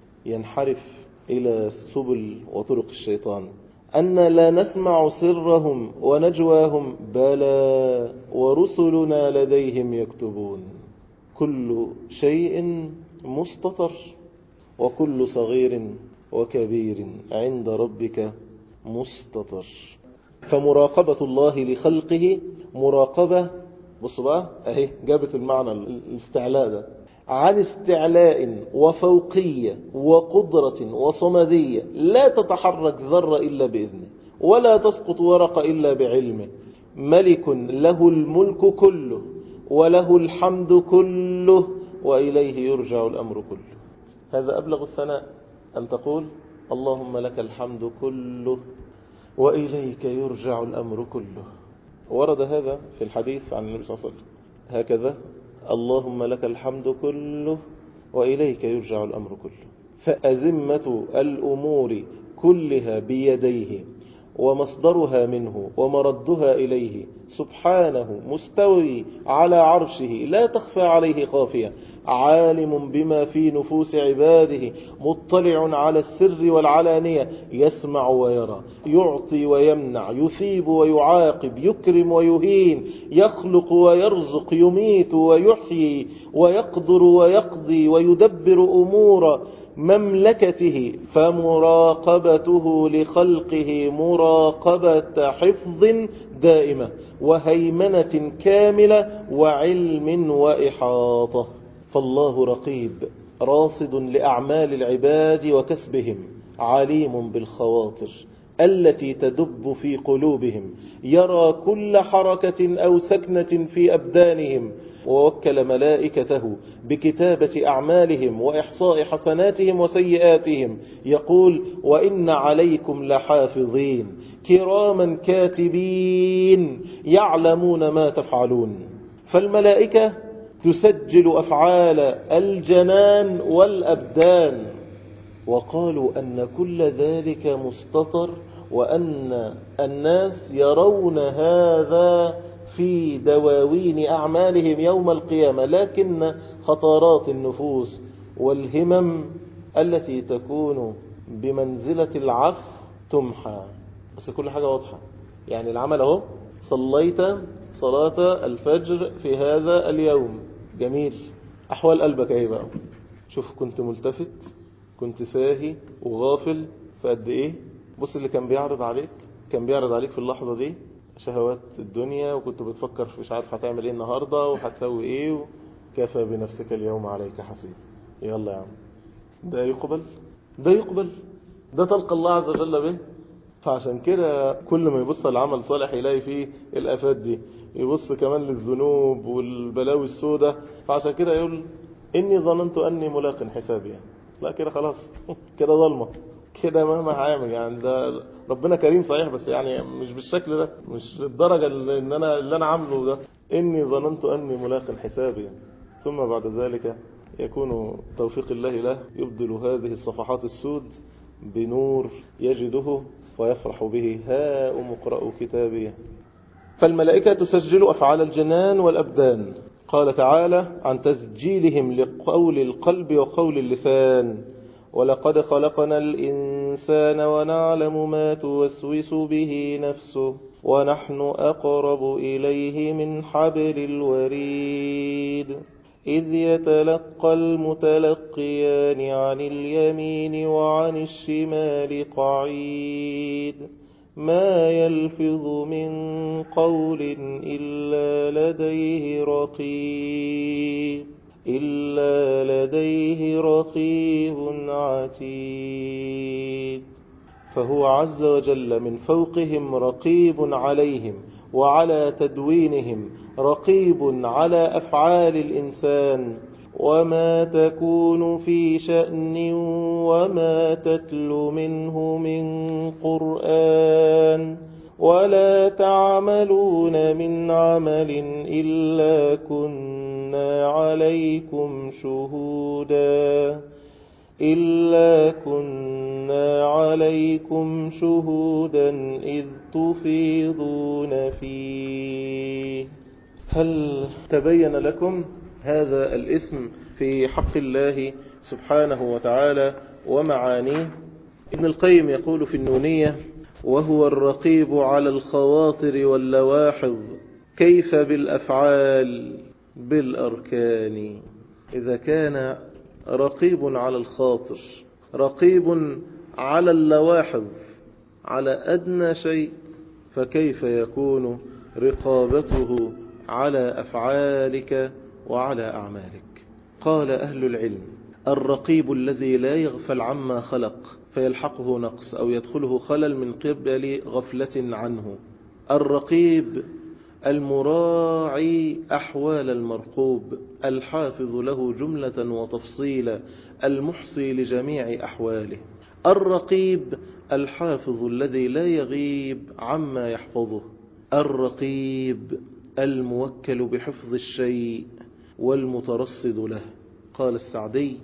ينحرف إلى سبل وطرق الشيطان؟ أن لا نسمع سرهم ونجواهم بلى ورسلنا لديهم يكتبون. كل شيء مستطر وكل صغير وكبير عند ربك مستطر. فمراقبة الله لخلقه مراقبة، بصوا بقى اهي جابت المعنى الاستعلاء ده، عن استعلاء وفوقية وقدرة وصمدية لا تتحرك ذرة إلا بإذنه ولا تسقط ورقة إلا بعلمه. ملك له الملك كله وله الحمد كله وإليه يرجع الأمر كله. هذا أبلغ الثناء أن تقول اللهم لك الحمد كله وإليك يرجع الأمر كله. ورد هذا في الحديث عن النبي صلى الله عليه وسلم هكذا: اللهم لك الحمد كله وإليك يرجع الأمر كله. فأزمة الأمور كلها بيديه ومصدرها منه ومردها إليه سبحانه مستوي على عرشه لا تخفى عليه خافية عالم بما في نفوس عباده مطلع على السر والعلانية يسمع ويرى يعطي ويمنع يثيب ويعاقب يكرم ويهين يخلق ويرزق يميت ويحيي ويقدر ويقضي ويدبر أمور مملكته فمراقبته لخلقه مراقبة حفظ دائمة وهيمنة كاملة وعلم وإحاطة. فالله رقيب راصد لأعمال العباد وكسبهم عليم بالخواطر التي تدب في قلوبهم يرى كل حركة أو سكنة في أبدانهم ووكل ملائكته بكتابة أعمالهم وإحصاء حسناتهم وسيئاتهم يقول وإن عليكم لحافظين كراما كاتبين يعلمون ما تفعلون. فالملائكة تسجل أفعال الجنان والأبدان وقالوا أن كل ذلك مستطر وأن الناس يرون هذا في دواوين أعمالهم يوم القيامة لكن خطرات النفوس والهمم التي تكون بمنزلة العفو تمحى. بس كل حاجة واضحة يعني العمل اهو صليت صلاة الفجر في هذا اليوم جميل أحوال قلبك ايه بقى شوف كنت ملتفت كنت ساهي وغافل فقد ايه بص اللي كان بيعرض عليك كان بيعرض عليك في اللحظة دي شهوات الدنيا وكنت بتفكر في مش عارف هتعمل ايه النهاردة وهتسوي ايه كفى بنفسك اليوم عليك حسيب. يلا يا عم ده يقبل ده يقبل ده تلقى الله عز وجل به. فعشان كده كل ما يبص العمل صالح يلاقي فيه الآفات دي يبص كمان للذنوب والبلاوي السوداء فعشان كده يقول إني ظننت أني ملاق حسابي لا كده خلاص كده ظلمة كده مهما هعمل يعني ده ربنا كريم صحيح بس يعني مش بالشكل ده مش الدرجة اللي أنا اللي أنا عامله ده إني ظننت أني ملاق حسابي. ثم بعد ذلك يكون توفيق الله له يبدل هذه الصفحات السود بنور يجده ويفرح به هاؤم اقرأوا كتابيه. فالملائكة تسجل أفعال الجنان والأبدان. قال تعالى عن تسجيلهم لقول القلب وقول اللسان ولقد خلقنا الإنسان ونعلم ما توسوس به نفسه ونحن أقرب إليه من حبل الوريد إذ يتلقى المتلقيان عن اليمين وعن الشمال قعيد ما يلفظ من قول إلا لديه رقيب إلا لديه رقيب عتيد. فهو عز وجل من فوقهم رقيب عليهم وعلى تدوينهم رقيب على أفعال الإنسان وما تكون في شأن وما تتلو منه من قرآن ولا تعملون من عمل إلا كنا عليكم شهودا إلا كنا عليكم شهودا إذ تفيضون فيه. هل تبين لكم هذا الاسم في حق الله سبحانه وتعالى ومعانيه؟ ابن القيم يقول في النونية وهو الرقيب على الخواطر واللواحظ كيف بالأفعال بالأركان. إذا كان رقيب على الخاطر رقيب على اللواحظ على أدنى شيء فكيف يكون رقابته على أفعالك وعلى أعمالك. قال أهل العلم الرقيب الذي لا يغفل عما خلق فيلحقه نقص أو يدخله خلل من قبل غفلة عنه. الرقيب المراعي أحوال المرقوب الحافظ له جملة وتفصيلا المحصي لجميع أحواله. الرقيب الحافظ الذي لا يغيب عما يحفظه. الرقيب الموكل بحفظ الشيء والمترصد له. قال السعدي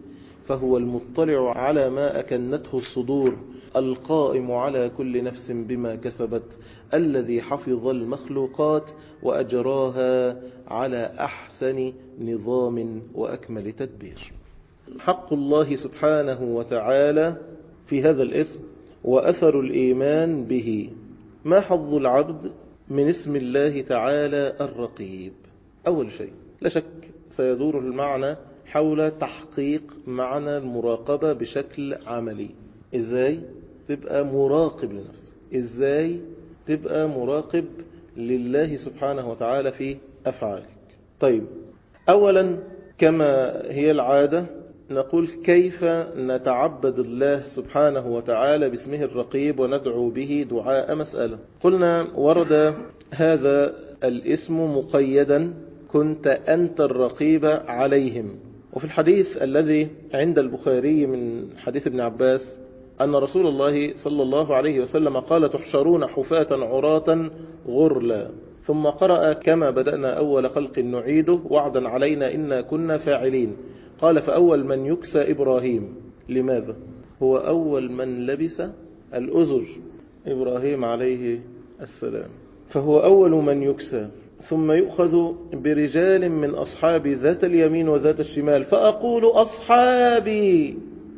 فهو المطلع على ما أكنته الصدور، القائم على كل نفس بما كسبت، الذي حفظ المخلوقات وأجراها على أحسن نظام وأكمل تدبير. حق الله سبحانه وتعالى في هذا الاسم وأثر الإيمان به. ما حظ العبد من اسم الله تعالى الرقيب؟ أول شيء لا شك سيدور المعنى حول تحقيق معنى المراقبة بشكل عملي. إزاي تبقى مراقب لنفسك؟ إزاي تبقى مراقب لله سبحانه وتعالى في أفعالك؟ طيب، أولا كما هي العادة نقول كيف نتعبد الله سبحانه وتعالى باسمه الرقيب وندعو به دعاء مسألة. قلنا ورد هذا الاسم مقيدا، كنت أنت الرقيب عليهم. وفي الحديث الذي عند البخاري من حديث ابن عباس أن رسول الله صلى الله عليه وسلم قال: تحشرون حفاة عراة غرلا، ثم قرأ: كما بدأنا أول خلق نعيده وعدا علينا إنا كنا فاعلين. قال: فأول من يكسى إبراهيم. لماذا؟ هو أول من لبس الأزر، إبراهيم عليه السلام، فهو أول من يكسى. ثم يؤخذ برجال من أصحاب ذات اليمين وذات الشمال، فأقول: أصحابي،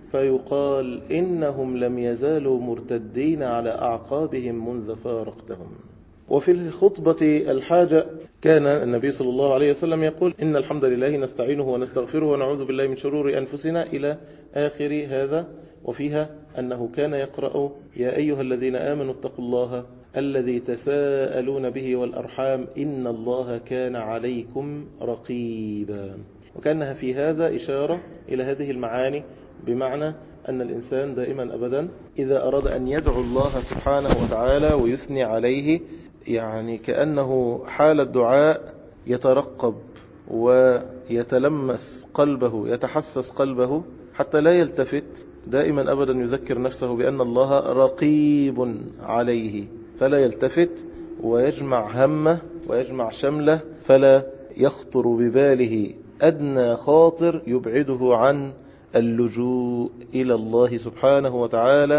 فيقال: إنهم لم يزالوا مرتدين على أعقابهم منذ فارقتهم. وفي الخطبة الحاجة كان النبي صلى الله عليه وسلم يقول: إن الحمد لله نستعينه ونستغفره ونعوذ بالله من شرور أنفسنا إلى آخر هذا. وفيها أنه كان يقرأ: يا أيها الذين آمنوا اتقوا الله الذي تساءلون به والأرحام إن الله كان عليكم رقيبا. وكانها في هذا إشارة إلى هذه المعاني، بمعنى أن الإنسان دائما أبدا إذا أراد أن يدعو الله سبحانه وتعالى ويثني عليه، يعني كأنه حال الدعاء يترقب ويتلمس قلبه، يتحسس قلبه حتى لا يلتفت، دائما أبدا يذكر نفسه بأن الله رقيب عليه، فلا يلتفت ويجمع همه ويجمع شمله، فلا يخطر بباله أدنى خاطر يبعده عن اللجوء إلى الله سبحانه وتعالى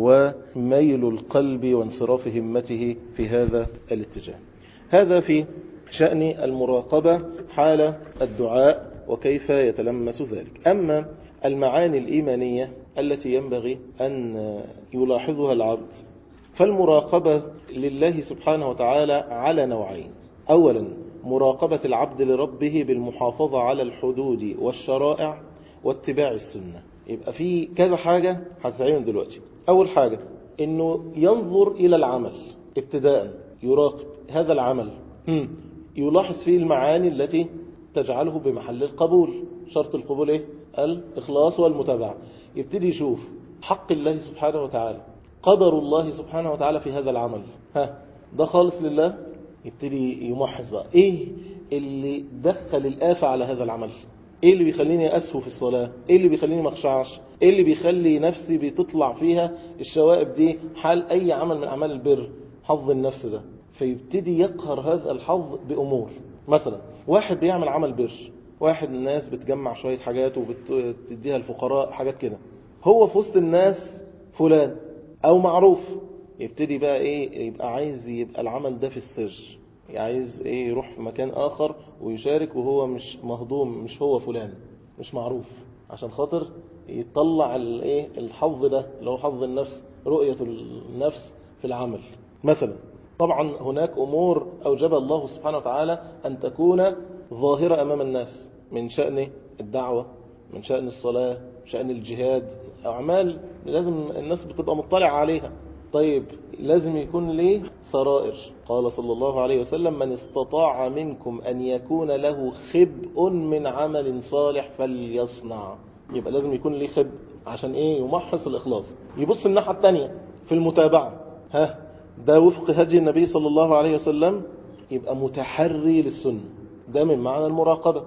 وميل القلب وانصراف همته في هذا الاتجاه. هذا في شأن المراقبة حال الدعاء وكيف يتلمس ذلك. أما المعاني الإيمانية التي ينبغي أن يلاحظها العبد، فالمراقبة لله سبحانه وتعالى على نوعين. أولا مراقبة العبد لربه بالمحافظة على الحدود والشرائع واتباع السنة. يبقى في كذا حاجة هتتعين دلوقتي. أول حاجة إنه ينظر إلى العمل ابتداء، يراقب هذا العمل، هم. يلاحظ فيه المعاني التي تجعله بمحل القبول. شرط القبول إيه؟ الإخلاص والمتابعة. يبتدي يشوف حق الله سبحانه وتعالى، قدر الله سبحانه وتعالى في هذا العمل، ها ده خالص لله. يبتدي يمحص بقى إيه اللي دخل الآفة على هذا العمل، ايه اللي بيخليني اسهو في الصلاة، ايه اللي بيخليني ما اخشعش، ايه اللي بيخلي نفسي بتطلع فيها الشوائب دي. حال اي عمل من اعمال البر حظ النفس ده، فيبتدي يقهر هذا الحظ بامور. مثلا واحد بيعمل عمل بر، واحد من الناس بتجمع شوية حاجات وبتديها الفقراء حاجات كده، هو في وسط الناس فلان او معروف، يبتدي بقى ايه، يبقى عايز يبقى العمل ده في السر، عايز ايه، يروح في مكان اخر ويشارك وهو مش مهضوم، مش هو فلان، مش معروف، عشان خاطر يطلع الايه الحظ ده اللي هو حظ النفس، رؤية النفس في العمل مثلا. طبعا هناك امور اوجب الله سبحانه وتعالى ان تكون ظاهرة امام الناس، من شأن الدعوة، من شأن الصلاة، شأن الجهاد، اعمال لازم الناس بتبقى مطلع عليها. طيب لازم يكون ليه سرائر. قال صلى الله عليه وسلم: من استطاع منكم أن يكون له خبء من عمل صالح فليصنع. يبقى لازم يكون ليه خبء عشان ايه، يمحص الإخلاص. يبص الناحية التانية في المتابعة، ها ده وفق هدي النبي صلى الله عليه وسلم، يبقى متحري للسنة. ده من معنى المراقبة،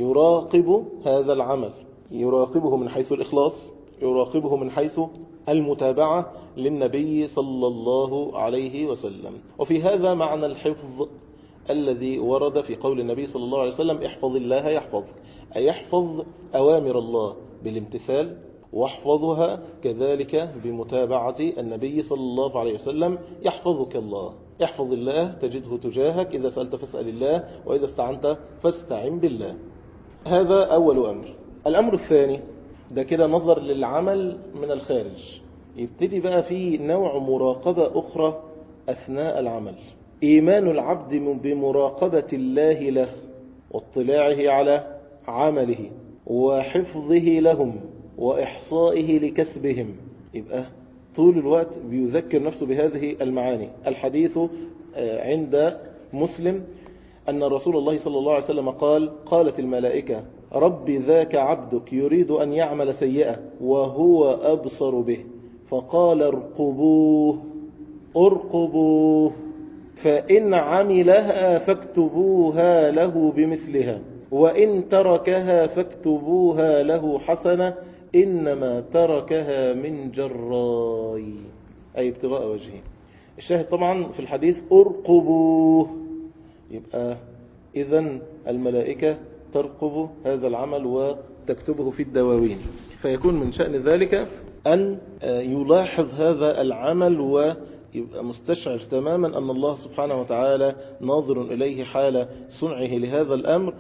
يراقب هذا العمل، يراقبه من حيث الإخلاص، يراقبه من حيث المتابعة للنبي صلى الله عليه وسلم. وفي هذا معنى الحفظ الذي ورد في قول النبي صلى الله عليه وسلم: احفظ الله يحفظك، أي يحفظ أوامر الله بالامتثال، واحفظها كذلك بمتابعة النبي صلى الله عليه وسلم. يحفظك الله، احفظ الله تجده تجاهك، إذا سألت فاسأل الله، وإذا استعنت فاستعن بالله. هذا أول أمر. الأمر الثاني ده كده نظر للعمل من الخارج، يبتدي بقى في نوع مراقبة أخرى أثناء العمل. إيمان العبد بمراقبة الله له واطلاعه على عمله وحفظه لهم وإحصائه لكسبهم. يبقى طول الوقت بيذكر نفسه بهذه المعاني. الحديث عند مسلم أن رسول الله صلى الله عليه وسلم قال: قالت الملائكة: رب ذاك عبدك يريد أن يعمل سيئة وهو أبصر به، فقال: ارقبوه ارقبوه، فإن عملها فاكتبوها له بمثلها، وإن تركها فاكتبوها له حسنة، إنما تركها من جراي، أي ابتغاء وجهه. الشاهد طبعا في الحديث ارقبوه، يبقى إذن الملائكة ترقب هذا العمل وتكتبه في الدواوين، فيكون من شأن ذلك أن يلاحظ هذا العمل ويبقى مستشعر تماما أن الله سبحانه وتعالى ناظر إليه حال صنعه لهذا الأمر،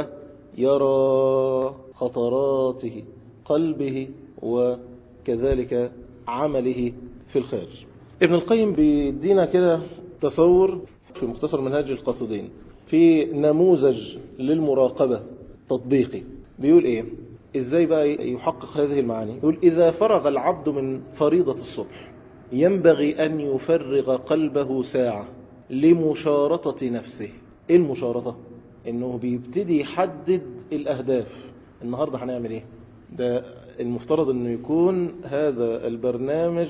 ويرى خطراته قلبه وكذلك عمله في الخارج. ابن القيم بيدينا كده تصور في مختصر منهاج القاصدين في نموذج للمراقبة تطبيقي. بيقول ايه؟ ازاي بقى يحقق هذه المعاني؟ يقول: إذا فرغ العبد من فريضة الصبح ينبغي أن يفرغ قلبه ساعة لمشارطة نفسه. ايه المشارطة؟ انه بيبتدي يحدد الأهداف. النهاردة هنعمل ايه؟ ده المفترض انه يكون هذا البرنامج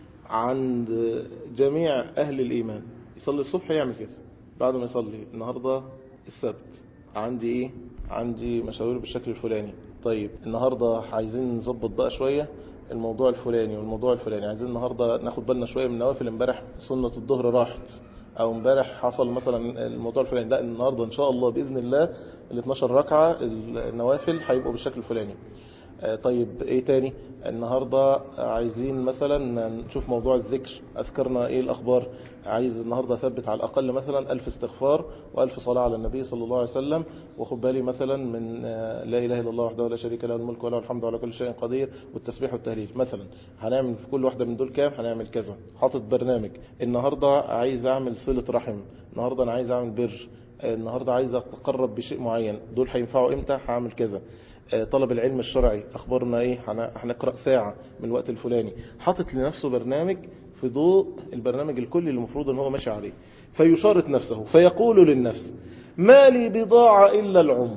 عند جميع أهل الإيمان. يصلي الصبح يعمل كده، بعد ما يصلي النهاردة السبت عندي ايه؟ عندي مشاوير بالشكل الفلاني. طيب النهاردة عايزين نظبط بقى شوية الموضوع الفلاني والموضوع الفلاني، عايزين النهاردة ناخد بالنا شوية من النوافل. امبارح سنة الظهر راحت، او امبارح حصل مثلا الموضوع الفلاني، لا النهاردة ان شاء الله بإذن الله ال اثناشر ركعة النوافل هيبقوا بالشكل الفلاني. طيب ايه تاني؟ النهاردة عايزين مثلا نشوف موضوع الذكر، اذكرنا ايه الاخبار، عايز النهاردة اثبت على الاقل مثلا الف استغفار والف صلاة على النبي صلى الله عليه وسلم، واخد بالي مثلا من لا اله الا الله وحده لا شريك له الملك وله الحمد على كل شيء قدير والتسبيح والتهليل مثلا. هنعمل في كل واحدة من دول كام؟ هنعمل كذا، حاطط برنامج. النهاردة عايز اعمل صلة رحم، النهاردة انا عايز اعمل بر، النهاردة عايز اتقرب بشيء معين، دول هينفعوا امتى؟ هعمل كذا. طلب العلم الشرعي اخبارنا ايه؟ هنقرأ ساعة من الوقت الفلاني. حاطط لنفسه برنامج في ضوء البرنامج الكلي اللي المفروض ان هو ماشي عليه، فيشارط نفسه فيقول للنفس: ما لي بضاعة الا العمر،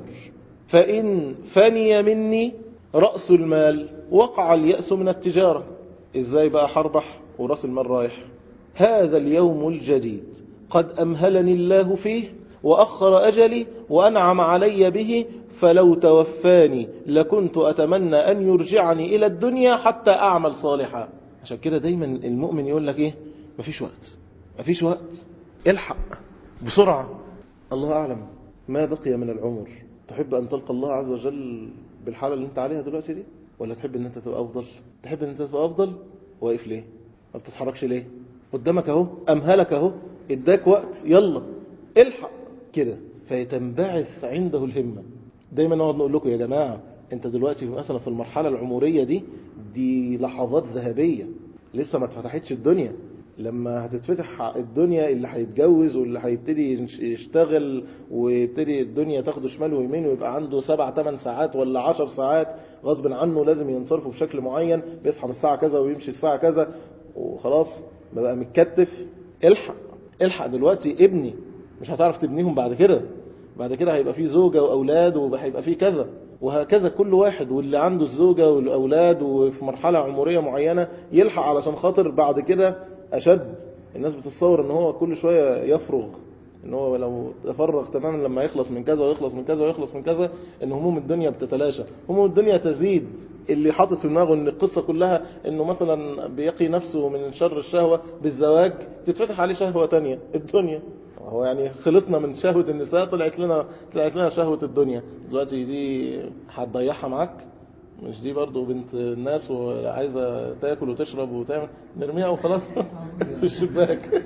فان فني مني رأس المال وقع اليأس من التجارة. ازاي بقى حربح ورأس المال رايح؟ هذا اليوم الجديد قد امهلني الله فيه واخر اجلي وانعم علي به، فلو توفاني لكنت أتمنى أن يرجعني إلى الدنيا حتى أعمل صالحا. عشان كده دايما المؤمن يقول لك إيه؟ مفيش وقت، مفيش وقت، الحق بسرعة. الله أعلم ما بقي من العمر. تحب أن تلقى الله عز وجل بالحالة اللي انت عليها دلوقتي دي، ولا تحب أن انت تبقى أفضل؟ تحب أن انت تبقى أفضل؟ واقف ليه؟ ما بتتحركش ليه؟ قدامك أهو، أمهلك أهو، اداك وقت، يلا الحق كده. فيتنبعث عنده الهمة. دايما نقعد نقول لكم يا جماعة، انت دلوقتي مثلا في المرحلة العمرية دي دي لحظات ذهبية، لسه ما اتفتحتش الدنيا. لما هتتفتح الدنيا، اللي هيتجوز واللي هيبتدي يشتغل ويبتدي الدنيا تاخده شمال ويمين ويبقى عنده سبع ثمان ساعات ولا عشر ساعات غصب عنه لازم ينصرفوا بشكل معين، بيصحى الساعة كذا ويمشي الساعة كذا وخلاص بقى متكتف. الحق الحق دلوقتي ابني، مش هتعرف تبنيهم بعد كده. بعد كده هيبقى فيه زوجة وأولاد وهيبقى فيه كذا وهكذا. كل واحد واللي عنده الزوجة والأولاد وفي مرحلة عمرية معينة يلحق علشان خاطر بعد كده أشد. الناس بتتصور ان هو كل شوية يفرغ، ان هو لو تفرغ تماما لما يخلص من كذا ويخلص من كذا ويخلص من كذا ان هموم الدنيا بتتلاشى، هموم الدنيا تزيد. اللي حاطط في دماغه ان القصة كلها انه مثلا بيقي نفسه من شر الشهوة بالزواج، تتفتح عليه شهوة تانية الدنيا. هو يعني خلصنا من شهوة النساء، طلعت لنا طلعت لنا شهوة الدنيا دلوقتي. دي هتضيعها معاك؟ مش دي برضو بنت الناس وعايزة تاكل وتشرب وتعمل، نرميها وخلاص في الشباك.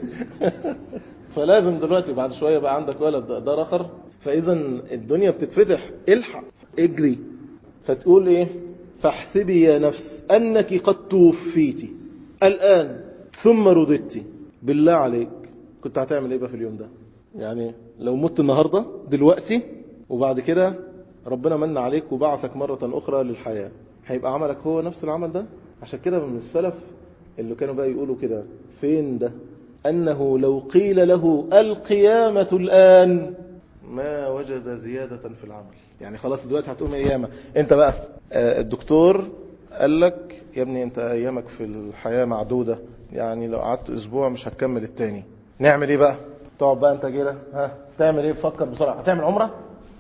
فلازم دلوقتي بعد شوية بقى عندك ولد ده آخر. فإذا الدنيا بتتفتح، الحق اجري. فتقول ايه؟ فاحسبي يا نفس أنك قد توفيتي الآن ثم رددتي. بالله عليك كنت هتعمل ايه بقى في اليوم ده؟ يعني لو مت النهاردة دلوقتي وبعد كده ربنا من عليك وبعثك مرة أخرى للحياة، هيبقى عملك هو نفس العمل ده؟ عشان كده من السلف اللي كانوا بقى يقولوا كده فين ده، أنه لو قيل له القيامة الآن ما وجد زيادة في العمل. يعني خلاص دلوقتي هتقوم أيامة. انت بقى الدكتور قال لك يا ابني انت أيامك في الحياة معدودة، يعني لو قعدت أسبوع مش هتكمل التاني. نعمل ايه بقى؟ تقعد بقى انت كده ها تعمل ايه؟ بفكر بسرعة. هتعمل عمرة؟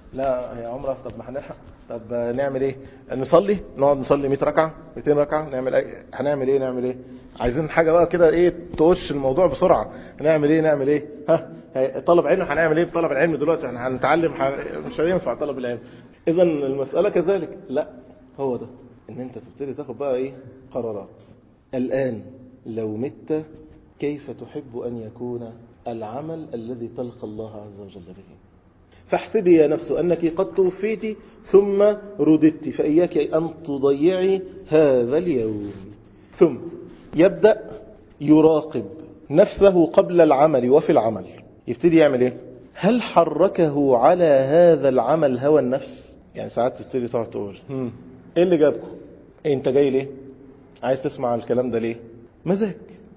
لا هي عمرة، طب ما هنلحق. طب نعمل ايه؟ نصلي، نقعد نصلي مية ركعة ميتين ركعة. نعمل ايه؟ هنعمل ايه نعمل ايه؟ عايزين حاجة بقى كده ايه توش الموضوع بسرعة. نعمل ايه نعمل ايه؟ ها طلب علم، هنعمل ايه بطلب العلم دلوقتي؟ احنا هنتعلم ح... مش هينفع طلب العلم. اذا المسألة كذلك. لا هو ده ان انت تبتدي تاخد بقى ايه قرارات. الآن لو مت كيف تحب ان يكون العمل الذي تلقى الله عز وجل به؟ فاحسبي يا نفس أنك قد توفيت ثم رددت، فإياك أن تضيعي هذا اليوم. ثم يبدأ يراقب نفسه قبل العمل وفي العمل. يبتدي يعمل ايه؟ هل حركه على هذا العمل هوى النفس؟ يعني ساعات تبتدي تقعد تقول هم. ايه اللي جابكم؟ إيه انت جاي ليه؟ عايز تسمع الكلام ده ليه؟ مزاج.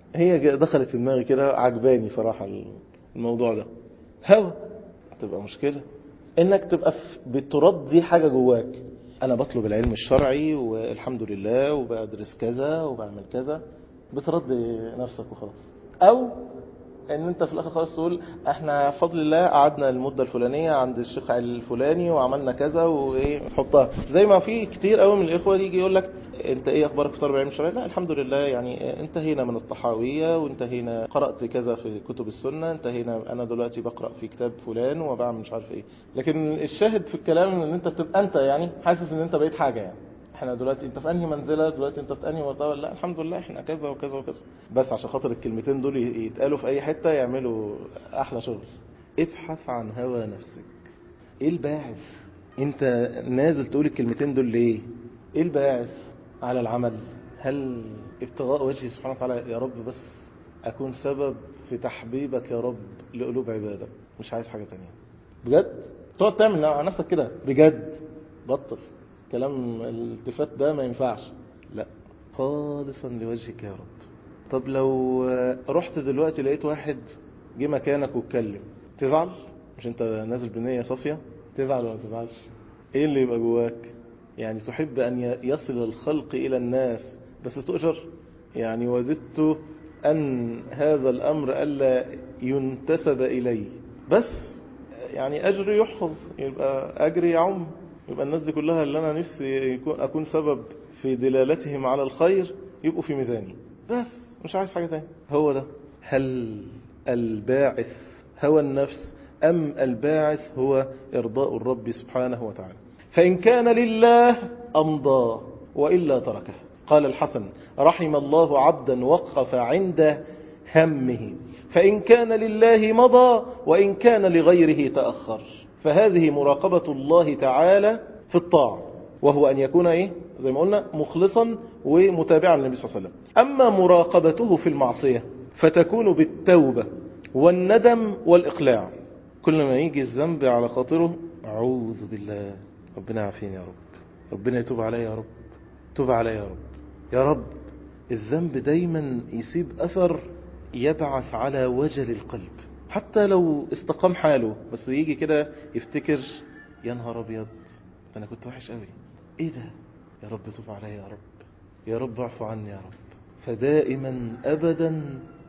هي دخلت في دماغي كده، عجباني صراحة الموضوع ده. هوى. تبقى مشكلة انك تبقى بترضي حاجة جواك. انا بطلب العلم الشرعي والحمد لله وبدرس كذا وبعمل كذا، بترضي نفسك وخلاص. او ان انت في الاخر خلاص تقول احنا بفضل الله قعدنا المدة الفلانية عند الشيخ الفلاني وعملنا كذا وايه، تحطها زي ما في كتير قوي من الاخوة يجي يقول لك انت ايه اخبارك في طلب العلم الشرعي؟ لا الحمد لله، يعني انتهينا من الطحاوية وانتهينا، قرأت كذا في كتب السنة، انتهينا، انا دلوقتي بقرأ في كتاب فلان وبعمل مش عارف ايه. لكن الشاهد في الكلام ان انت تبقى انت يعني حاسس ان انت بقيت حاجة. يعني احنا دلوقتي انت في انهي منزلة دلوقتي، انت في انهي مرتبة؟ لا الحمد لله احنا كذا وكذا وكذا. بس عشان خاطر الكلمتين دول يتقالوا في اي حتة يعملوا احلى شغل. ابحث عن هوى نفسك. ايه الباعث؟ انت نازل تقول الكلمتين دول ليه؟ ايه الباعث على العمل؟ هل ابتغاء وجهي سبحانه وتعالى يا رب بس اكون سبب في تحبيبك يا رب لقلوب عبادك، مش عايز حاجة تانية بجد؟ تقعد تعمل على نفسك كده بجد؟ بطل كلام الالتفات ده، ما ينفعش. لا خالصا لوجهك يا رب. طب لو رحت دلوقتي لقيت واحد جه مكانك واتكلم، تزعل؟ مش انت نازل بنية صافية؟ تزعل ولا تزعلش؟ ايه اللي يبقى جواك؟ يعني تحب ان يصل الخلق الى الناس بس تؤجر؟ يعني وددت ان هذا الامر الا ينتسب الي بس، يعني اجري يحفظ، يبقى اجري يعم، يبقى الناس دي كلها اللي انا نفسي يكون اكون سبب في دلالتهم على الخير يبقوا في ميزاني، بس مش عايز حاجة تاني. هو ده. هل الباعث هوى النفس أم الباعث هو إرضاء الرب سبحانه وتعالى؟ فإن كان لله أمضى وإلا تركه. قال الحسن رحم الله عبدا وقف عند همه، فإن كان لله مضى وإن كان لغيره تأخر. فهذه مراقبة الله تعالى في الطاعة، وهو أن يكون إيه؟ زي ما قلنا مخلصا ومتابعا للنبي صلى الله عليه وسلم. أما مراقبته في المعصية فتكون بالتوبة والندم والإقلاع. كل ما يجي الذنب على خاطره أعوذ بالله، ربنا يعافيني يا رب، ربنا يتوب علي يا رب، توب علي يا رب يا رب. الذنب دايما يسيب أثر يبعث على وجل القلب، حتى لو استقام حاله بس يجي كده يفتكر يا نهار أبيض أنا كنت وحش قوي، إيه ده؟ يا رب توب علي يا رب، يا رب اعفو عني يا رب. فدائما أبدا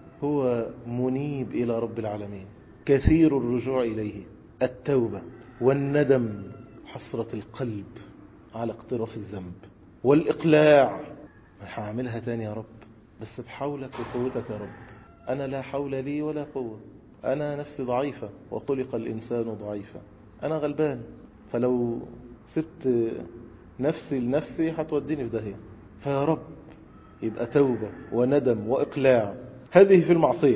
هو منيب إلى رب العالمين، كثير الرجوع إليه، التوبة والندم، حسرة القلب على اقتراف الذنب، والإقلاع، هعملها تاني يا رب بس بحولك وقوتك يا رب، أنا لا حول لي ولا قوة، أنا نفسي ضعيفة وخلق الإنسان ضعيفا، أنا غلبان، فلو سبت نفسي لنفسي هتوديني في داهية، فيا رب يبقى توبة وندم وإقلاع. هذه في المعصية.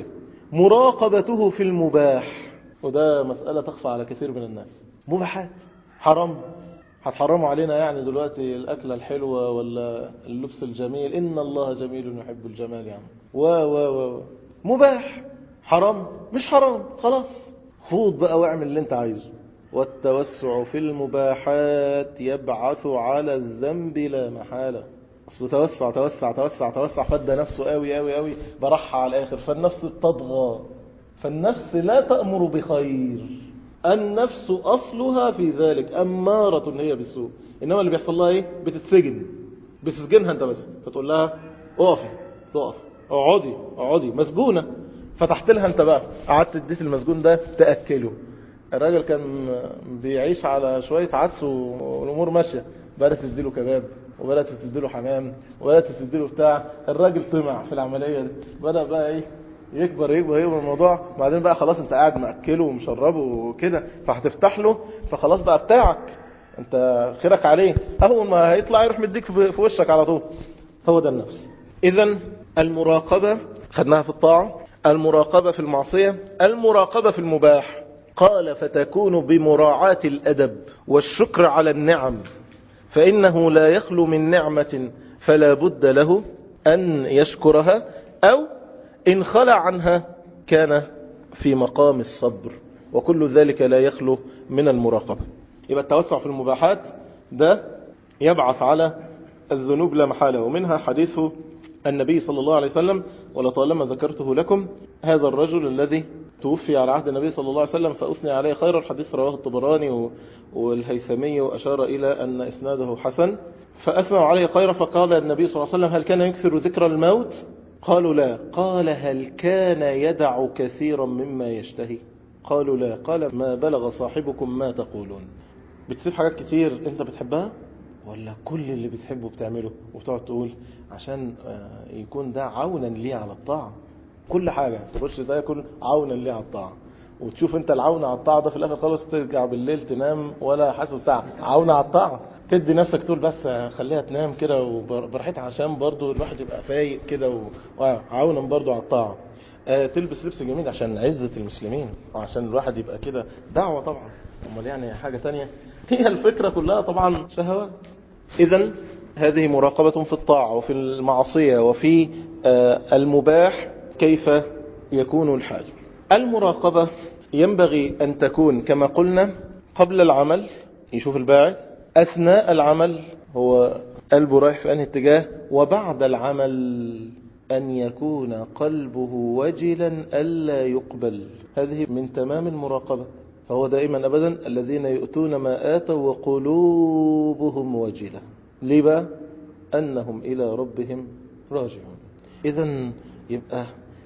مراقبته في المباح، وده مسألة تخفى على كثير من الناس. مباحات حرام، هتحرموا علينا يعني دلوقتي الأكلة الحلوة ولا اللبس الجميل، إن الله جميل يحب الجمال يعني و و و مباح. حرام مش حرام، خلاص خوض بقى واعمل اللي انت عايزه. والتوسع في المباحات يبعث على الذنب لا محالة. اصل توسع توسع توسع توسع فد نفسه قوي قوي قوي، برحها على الاخر، فالنفس بتطغى. فالنفس لا تأمر بخير، النفس اصلها في ذلك امارة هي بالسوء. انما اللي بيحصل لها ايه؟ بتتسجن، بتسجنها انت بس، فتقول لها اقفي، تقف، اقعدي اقعدي، مسجونة. فتحت لها انت بقى، قعدت اديت المسجون ده تأكله. الراجل كان بيعيش على شوية عدس والامور ماشية، بدأت تديله كباب وبدأت تديله حمام وبدأت تديله بتاع. الراجل طمع في العملية دي، بدأ بقى ايه يكبر يكبر يكبر الموضوع. بعدين بقى خلاص انت قاعد مأكله ومشربه وكده، فهتفتح له، فخلاص بقى بتاعك انت، خيرك عليه. اول ما هيطلع يروح مديك في وشك على طول. هو ده النفس. اذا المراقبة خدناها في الطاعة، المراقبة في المعصية، المراقبة في المباح. قال فتكون بمراعاة الأدب والشكر على النعم، فإنه لا يخلو من نعمة فلا بد له أن يشكرها، أو إن خلع عنها كان في مقام الصبر، وكل ذلك لا يخلو من المراقبة. يبقى التوسع في المباحات ده يبعث على الذنوب لا محالة. ومنها حديث النبي صلى الله عليه وسلم، ولطالما ذكرته لكم، هذا الرجل الذي توفي على عهد النبي صلى الله عليه وسلم فأثني عليه خير. الحديث رواه الطبراني والهيثمي وأشار إلى أن إسناده حسن. فأثنى عليه خير، فقال النبي صلى الله عليه وسلم هل كان يكثر ذكر الموت؟ قالوا لا. قال هل كان يدع كثيرا مما يشتهي؟ قالوا لا. قال ما بلغ صاحبكم ما تقولون. بتسيب حاجات كتير انت بتحبها، ولا كل اللي بتحبه بتعمله وبتقعد تقول عشان يكون ده عونا لي على الطاعة؟ كل حاجة تخش ده يكون عونا لي على الطاعة، وتشوف انت العون على الطاعة ده في الاخر خالص ترجع بالليل تنام ولا حاسس بتاع عون على الطاعة. تدي نفسك تقول بس خليها تنام كده وبرحتها عشان برضو الواحد يبقى فايق كده، وعونا برضو على الطاعة. آه تلبس لبس جميل عشان عزة المسلمين، وعشان الواحد يبقى كده دعوة طبعا، امال يعني حاجة تانية. هي الفكرة كلها طبعا شهوات. اذا هذه مراقبة في الطاعة وفي المعصية وفي آه المباح. كيف يكون الحال؟ المراقبة ينبغي أن تكون كما قلنا قبل العمل، يشوف الباعث، أثناء العمل هو قلبه رايح في أنهي اتجاه، وبعد العمل أن يكون قلبه وجلا ألا يقبل. هذه من تمام المراقبة. فهو دائما أبدا الذين يؤتون ما آتوا وقلوبهم وجلة. ليه بقى؟ أنهم إلى ربهم راجعون. إذن يبقى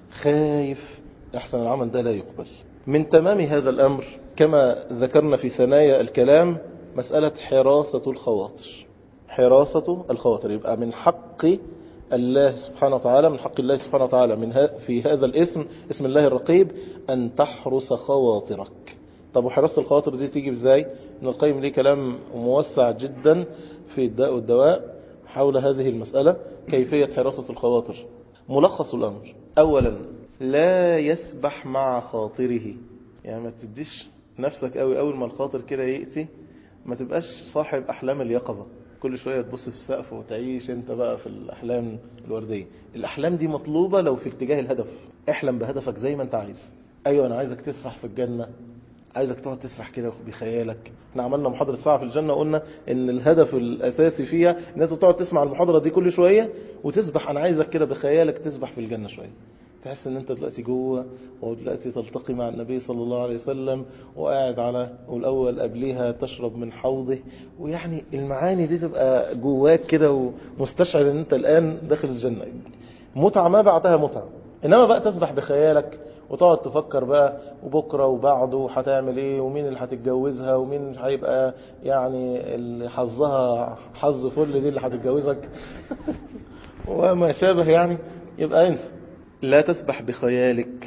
خايف أحسن العمل ده لا يقبل. من تمام هذا الأمر كما ذكرنا في ثنايا الكلام مسألة حراسة الخواطر. حراسة الخواطر يبقى من حق الله سبحانه وتعالى، من حق الله سبحانه وتعالى من في هذا الاسم، اسم الله الرقيب، أن تحرس خواطرك. طب وحراسة الخواطر دي تيجي ازاي؟ ابن القيم ليه كلام موسع جدا في الداء والدواء حول هذه المسألة، كيفية حراسة الخواطر. ملخص الأمر: أولا لا يسبح مع خاطره، يعني ما تديش نفسك قوي أول ما الخاطر كده يأتي، ما تبقاش صاحب أحلام اليقظة كل شوية تبص في السقف وتعيش انت بقى في الأحلام الوردية. الأحلام دي مطلوبة لو في اتجاه الهدف. احلم بهدفك زي ما انت عايز. أيوة أنا عايزك تسرح في الجنة، عايزك تقعد تسرح كده بخيالك. احنا عملنا محاضرة ساعة في الجنة وقلنا ان الهدف الاساسي فيها ان انت تقعد تسمع المحاضرة دي كل شوية وتسبح. انا عايزك كده بخيالك تسبح في الجنة شوية، تحس ان انت دلوقتي جوه، ودلوقتي تلتقي مع النبي صلى الله عليه وسلم وقاعد على والاول قبلها تشرب من حوضه، ويعني المعاني دي تبقى جواك كده ومستشعر ان انت الان داخل الجنة. متعة ما بعدها متعة. انما بقى تسبح بخيالك وتقعد تفكر بقى وبكرة وبعده هتعمل ايه، ومين اللي هتتجوزها، ومين اللي هيبقى يعني اللي حظها حظ فل دي اللي هتتجوزك وما شابه، يعني يبقى انسى. لا تسبح بخيالك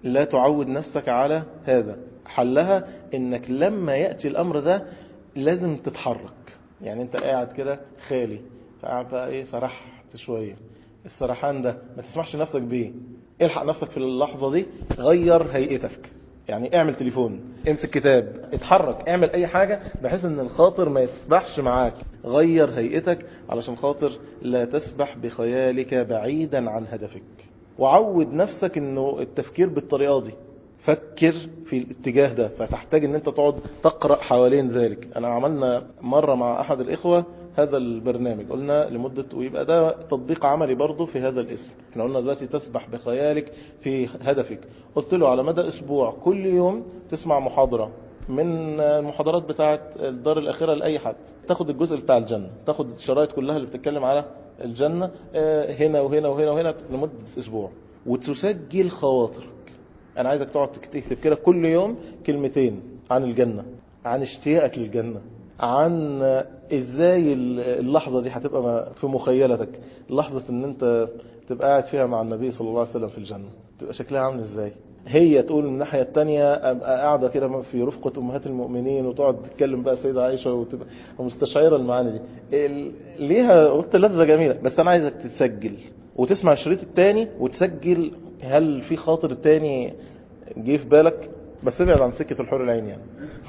لا تعود نفسك على هذا. حلها انك لما يأتي الامر ده لازم تتحرك. يعني انت قاعد كده خالي، فقاعد بقى ايه سرحت شوية، السرحان ده ما تسمحش نفسك بيه، الحق نفسك في اللحظة دي، غير هيئتك. يعني اعمل تليفون، امسك كتاب، اتحرك، اعمل اي حاجة بحيث ان الخاطر ما يسبحش معاك. غير هيئتك علشان خاطر لا تسبح بخيالك بعيدا عن هدفك. وعود نفسك انه التفكير بالطريقة دي، فكر في الاتجاه ده، فتحتاج ان انت تقعد تقرأ حوالين ذلك. انا عملنا مرة مع احد الاخوة هذا البرنامج، قلنا لمدة، ويبقى ده تطبيق عملي برضو في هذا الاسم. احنا قلنا دلوقتي تسبح بخيالك في هدفك. قلت له على مدى اسبوع كل يوم تسمع محاضرة من المحاضرات بتاعة الدار الاخرة لأي حد، تاخد الجزء بتاع الجنة، تاخد الشرائط كلها اللي بتتكلم على الجنة هنا وهنا وهنا وهنا لمدة اسبوع، وتسجل خواطرك. انا عايزك تقعد تكتب كده كل يوم كلمتين عن الجنة، عن اشتياقك للجنة، عن ازاي اللحظة دي هتبقى في مخيلتك، لحظة ان انت تبقى قاعد فيها مع النبي صلى الله عليه وسلم في الجنة، تبقى شكلها عامل ازاي. هي تقول من الناحية التانية ابقى قاعدة كده في رفقة امهات المؤمنين، وتقعد تتكلم بقى سيدة عائشة وتبقى مستشعرة المعاني دي. ليها وقت لذة جميلة، بس انا عايزك تسجل وتسمع الشريط التاني وتسجل هل في خاطر التاني جه في بالك، بس ابعد عن سكة الحور العين يعني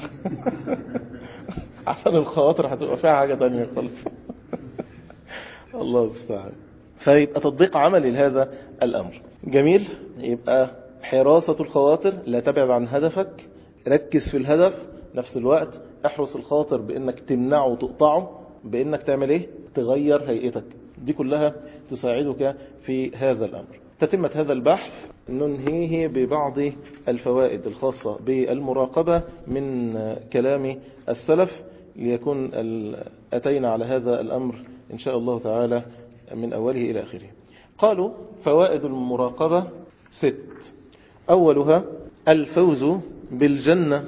عشان الخواطر هتبقى فيها حاجة تانية خالص الله المستعان. فيبقى تطبيق عملي لهذا الأمر جميل. يبقى حراسة الخواطر، لا تبعد عن هدفك، ركز في الهدف، نفس الوقت احرس الخاطر بأنك تمنعه وتقطعه، بأنك تعمل ايه، تغير هيئتك. دي كلها تساعدك في هذا الأمر. تتمة هذا البحث ننهيه ببعض الفوائد الخاصة بالمراقبة من كلام السلف، ليكون أتينا على هذا الأمر إن شاء الله تعالى من أوله إلى آخره. قالوا فوائد المراقبة ست. أولها الفوز بالجنة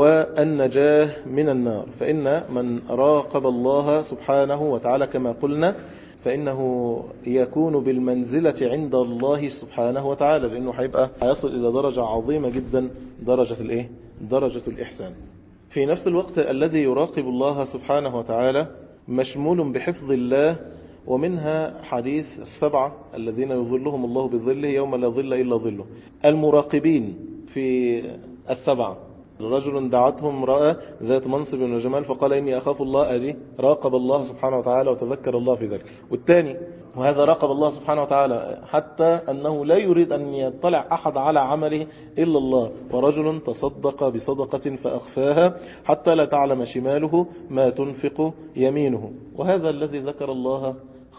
والنجاة من النار. فإن من راقب الله سبحانه وتعالى كما قلنا فإنه يكون بالمنزلة عند الله سبحانه وتعالى، لأنه هيبقى هيصل إلى درجة عظيمة جدا، درجة الإيه؟ درجة الإحسان. في نفس الوقت الذي يراقب الله سبحانه وتعالى مشمول بحفظ الله، ومنها حديث السبعة الذين يظلهم الله بظله يوم لا ظل إلا ظله. المراقبين في السبعة، رجل دعته امرأة ذات منصب وجمال فقال إني أخاف الله، أجي راقب الله سبحانه وتعالى وتذكر الله في ذلك. والثاني وهذا راقب الله سبحانه وتعالى حتى أنه لا يريد أن يطلع أحد على عمله إلا الله. ورجل تصدق بصدقة فأخفاها حتى لا تعلم شماله ما تنفق يمينه. وهذا الذي ذكر الله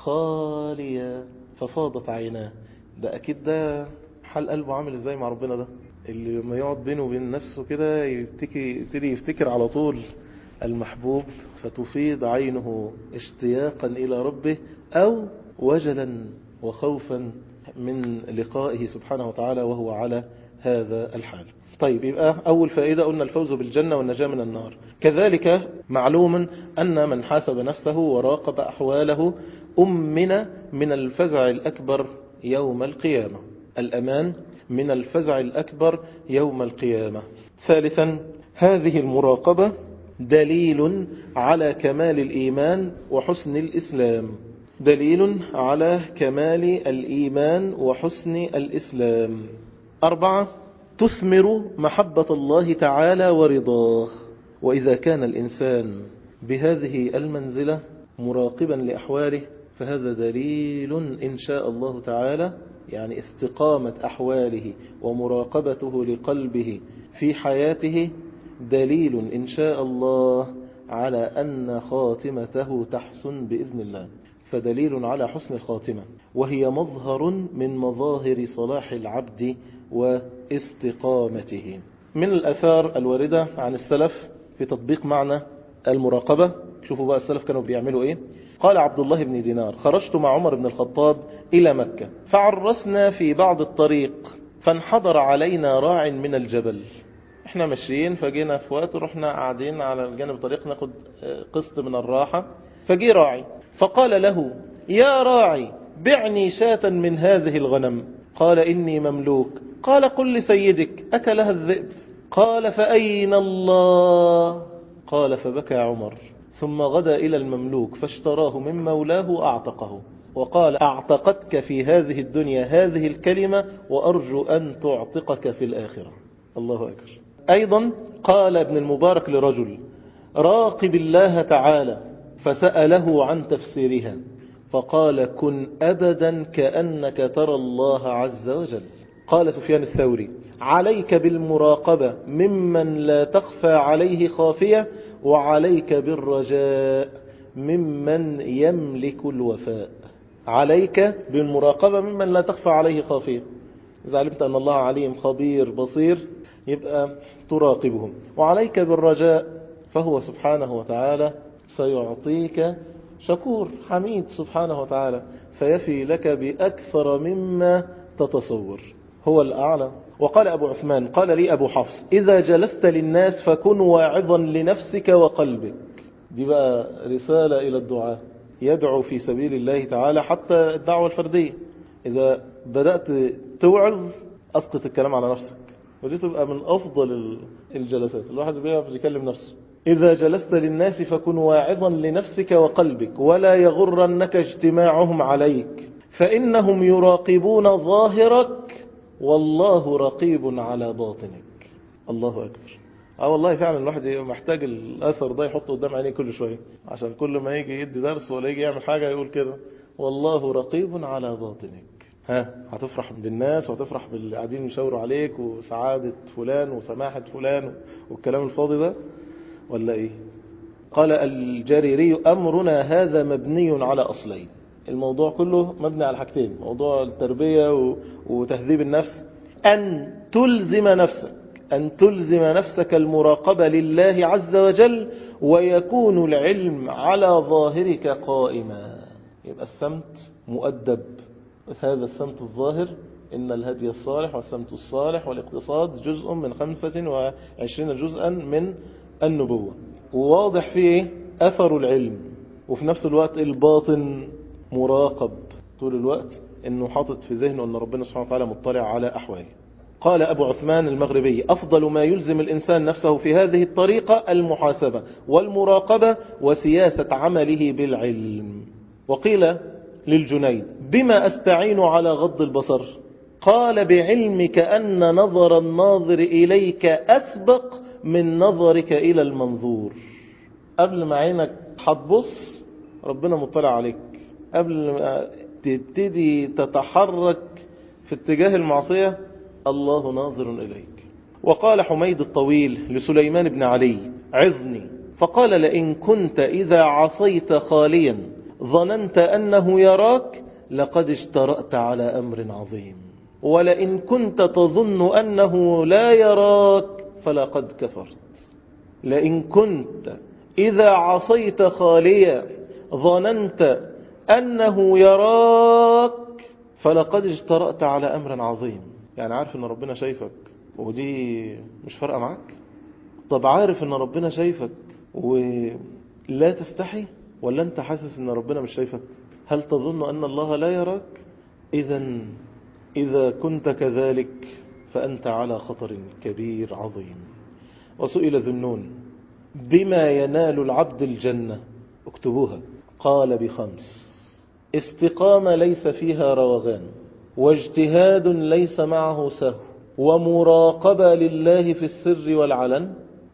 خاليا ففاضت عيناه. ده أكيد ده حال قلبه عامل إزاي مع ربنا، ده اللي لما يقعد بينه وبين نفسه كده يبتدي يفتكر على طول المحبوب، فتفيض عينه اشتياقا إلى ربه أو وجلا وخوفا من لقائه سبحانه وتعالى وهو على هذا الحال. طيب، يبقى أول فائدة قلنا الفوز بالجنة والنجاة من النار. كذلك معلوم أن من حاسب نفسه وراقب أحواله أمن من الفزع الأكبر يوم القيامة، الأمان من الفزع الأكبر يوم القيامة. ثالثا هذه المراقبة دليل على كمال الإيمان وحسن الإسلام، دليل على كمال الإيمان وحسن الإسلام. أربعة تثمر محبة الله تعالى ورضاه. وإذا كان الإنسان بهذه المنزلة مراقبا لأحواله فهذا دليل إن شاء الله تعالى، يعني استقامة أحواله ومراقبته لقلبه في حياته دليل إن شاء الله على أن خاتمته تحسن بإذن الله. فدليل على حسن الخاتمة، وهي مظهر من مظاهر صلاح العبد واستقامته. من الأثار الواردة عن السلف في تطبيق معنى المراقبة، شوفوا بقى السلف كانوا بيعملوا إيه. قال عبد الله بن دينار: خرجت مع عمر بن الخطاب إلى مكة فعرسنا في بعض الطريق فانحدر علينا راع من الجبل. احنا ماشيين فجينا في وقت رحنا قاعدين على جانب الطريق ناخد قسط من الراحة، فجي راعي فقال له: يا راعي بعني شاة من هذه الغنم. قال إني مملوك. قال قل لسيدك أكلها الذئب. قال فأين الله؟ قال فبكى عمر، ثم غدا إلى المملوك فاشتراه من مولاه وأعتقه، وقال أعتقتك في هذه الدنيا هذه الكلمة وأرجو أن تعتقك في الآخرة. الله أكبر. أيضا قال ابن المبارك لرجل راقب الله تعالى، فسأله عن تفسيرها فقال كن أبدا كأنك ترى الله عز وجل. قال سفيان الثوري عليك بالمراقبة ممن لا تخفى عليه خافية، وعليك بالرجاء ممن يملك الوفاء. عليك بالمراقبة ممن لا تخفى عليه خافية، إذا علمت أن الله عليم خبير بصير يبقى تراقبهم. وعليك بالرجاء، فهو سبحانه وتعالى سيعطيك شكور حميد سبحانه وتعالى، فيفي لك بأكثر مما تتصور، هو الأعلى. وقال أبو عثمان قال لي أبو حفص إذا جلست للناس فكن واعظا لنفسك وقلبك. دي بقى رسالة إلى الدعاء، يدعو في سبيل الله تعالى حتى الدعوة الفردية. إذا بدأت توعظ أسقط الكلام على نفسك، ودي تبقى من أفضل الجلسات. الواحد بيعرف يكلم نفسه. إذا جلست للناس فكن واعظا لنفسك وقلبك، ولا يغرنك اجتماعهم عليك، فإنهم يراقبون ظاهرك والله رقيب على باطنك. الله أكبر. اه والله فعلا الواحد محتاج الأثر ده يحطه قدام عينيه كل شوية، عشان كل ما يجي يدي درس ولا يجي يعمل حاجة يقول كده والله رقيب على باطنك. ها هتفرح بالناس وهتفرح باللي قاعدين يشاوروا عليك وسعادة فلان وسماحة فلان والكلام الفاضي ده ولا ايه؟ قال الجريري أمرنا هذا مبني على أصلين. الموضوع كله مبني على حاجتين، موضوع التربية وتهذيب النفس، أن تلزم نفسك أن تلزم نفسك المراقبة لله عز وجل، ويكون العلم على ظاهرك قائما. يبقى السمت مؤدب، هذا السمت الظاهر إن الهدي الصالح والسمت الصالح والاقتصاد جزء من خمسة وعشرين جزءا من النبوة، وواضح فيه أثر العلم، وفي نفس الوقت الباطن مراقب طول الوقت، إنه حاطط في ذهنه أن ربنا سبحانه وتعالى مطلع على أحواله. قال أبو عثمان المغربي أفضل ما يلزم الإنسان نفسه في هذه الطريقة المحاسبة والمراقبة وسياسة عمله بالعلم. وقيل للجنيد بما أستعين على غض البصر؟ قال بعلمك أن نظر الناظر إليك أسبق من نظرك إلى المنظور. قبل ما عينك هتبص ربنا مطلع عليك، قبل ما تبتدي تتحرك في اتجاه المعصية الله ناظر إليك. وقال حميد الطويل لسليمان بن علي عظني، فقال لئن كنت إذا عصيت خاليا ظننت أنه يراك لقد اشترأت على أمر عظيم، ولئن كنت تظن أنه لا يراك فلقد كفرت. لئن كنت إذا عصيت خاليا ظننت أنه يراك فلقد اشترأت على أمر عظيم. يعني عارف أن ربنا شايفك ودي مش فارقة معك؟ طب عارف أن ربنا شايفك ولا تستحي، ولا أنت حاسس أن ربنا مش شايفك؟ هل تظن أن الله لا يراك؟ إذا إذا كنت كذلك فأنت على خطر كبير عظيم. وسئل ذنون بما ينال العبد الجنة، اكتبوها. قال بخمس: استقامة ليس فيها روغان، واجتهاد ليس معه سهو، ومراقبة لله في السر والعلن،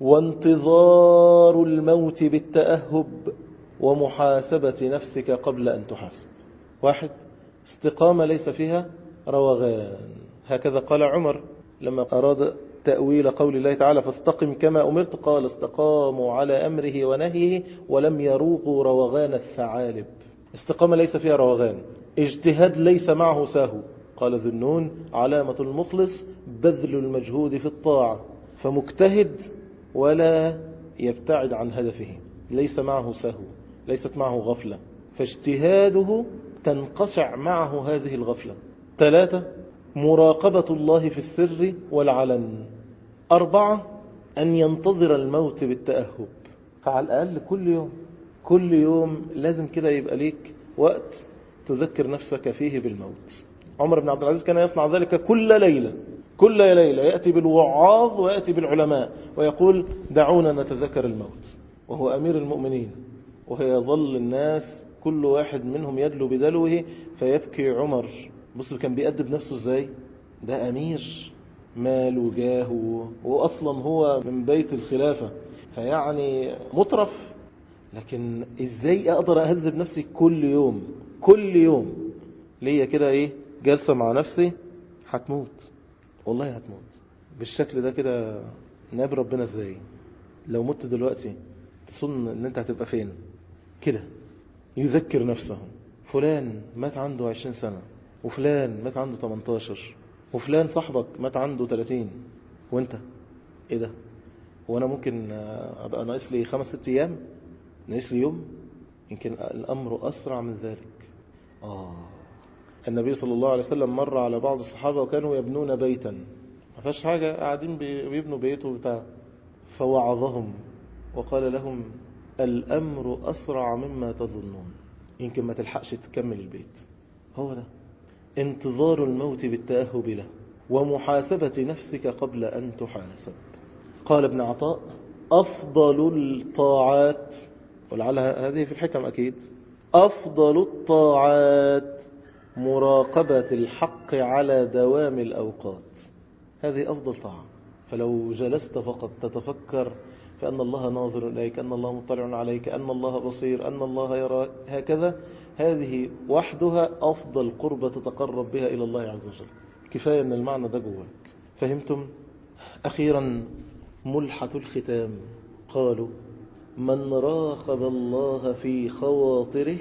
وانتظار الموت بالتأهب، ومحاسبة نفسك قبل أن تحاسب. واحد، استقامة ليس فيها روغان، هكذا قال عمر لما أراد تأويل قول الله تعالى فاستقم كما أمرت، قال استقاموا على أمره ونهيه ولم يروغوا روغان الثعالب. استقامة ليس فيها روغان. اجتهاد ليس معه سهو، قال ذنون علامة المخلص بذل المجهود في الطاعة، فمجتهد ولا يبتعد عن هدفه، ليس معه سهو، ليست معه غفلة، فاجتهاده تنقشع معه هذه الغفلة. ثلاثة، مراقبة الله في السر والعلن. أربعة، أن ينتظر الموت بالتأهب، فعلى الأقل كل يوم كل يوم لازم كده يبقى ليك وقت تذكر نفسك فيه بالموت. عمر بن عبد العزيز كان يصنع ذلك كل ليلة، كل ليلة يأتي بالوعاظ ويأتي بالعلماء ويقول دعونا نتذكر الموت، وهو أمير المؤمنين، ويظل الناس كل واحد منهم يدلو بدلوه فيبكي عمر. بص كان بيأدب نفسه ازاي، ده أمير مال وجاه، وأصلا هو من بيت الخلافة، فيعني مطرف، لكن ازاي أقدر أهذب نفسي كل يوم كل يوم ليا كده ايه جلسة مع نفسي، هتموت والله هتموت بالشكل ده كده. ناب ربنا ازاي لو مت دلوقتي تصن ان انت هتبقى فين كده. يذكر نفسه، فلان مات عنده عشرين سنة، وفلان مات عنده تمنتاشر، وفلان صاحبك مات عنده تلاتين، وانت ايه ده؟ وانا ممكن ابقى ناقص لي خمس ست ايام، ناقص لي يوم؟ يمكن الامر اسرع من ذلك. اه النبي صلى الله عليه وسلم مر على بعض الصحابة وكانوا يبنون بيتا، ما فيش حاجة، قاعدين بيبنوا بيته بتاع، فوعظهم وقال لهم الأمر أسرع مما تظنون، يمكن ما تلحقش تكمل البيت. هو ده انتظار الموت بالتأهب له ومحاسبة نفسك قبل أن تحاسب. قال ابن عطاء أفضل الطاعات، ولعل هذه في الحكم أكيد، أفضل الطاعات مراقبة الحق على دوام الأوقات، هذه أفضل طاعة. فلو جلست فقط تتفكر في أن الله ناظر إليك، أن الله مطلع عليك، أن الله بصير، أن الله يرى، هكذا، هذه وحدها أفضل قربة تتقرب بها إلى الله عز وجل. كفاية أن المعنى ده جواك. فهمتم؟ أخيرا ملحة الختام، قالوا من راقب الله في خواطره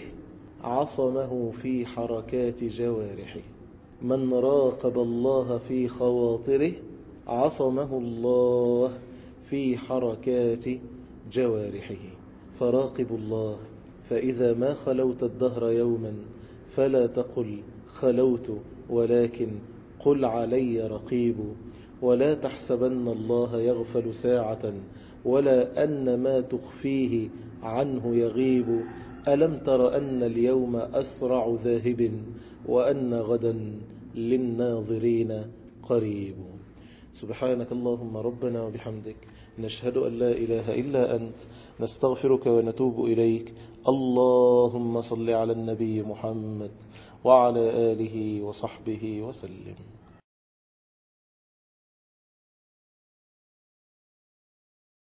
عصمه في حركات جوارحه. من راقب الله في خواطره عصمه الله في حركات جوارحه. فراقبوا الله، فإذا ما خلوت الدهر يوما فلا تقل خلوت، ولكن قل علي رقيب. ولا تحسبن الله يغفل ساعة، ولا أن ما تخفيه عنه يغيب. ألم تر أن اليوم أسرع ذاهب، وأن غدا للناظرين قريب. سبحانك اللهم ربنا وبحمدك، نشهد أن لا إله إلا أنت، نستغفرك ونتوب إليك. اللهم صل على النبي محمد وعلى آله وصحبه وسلم.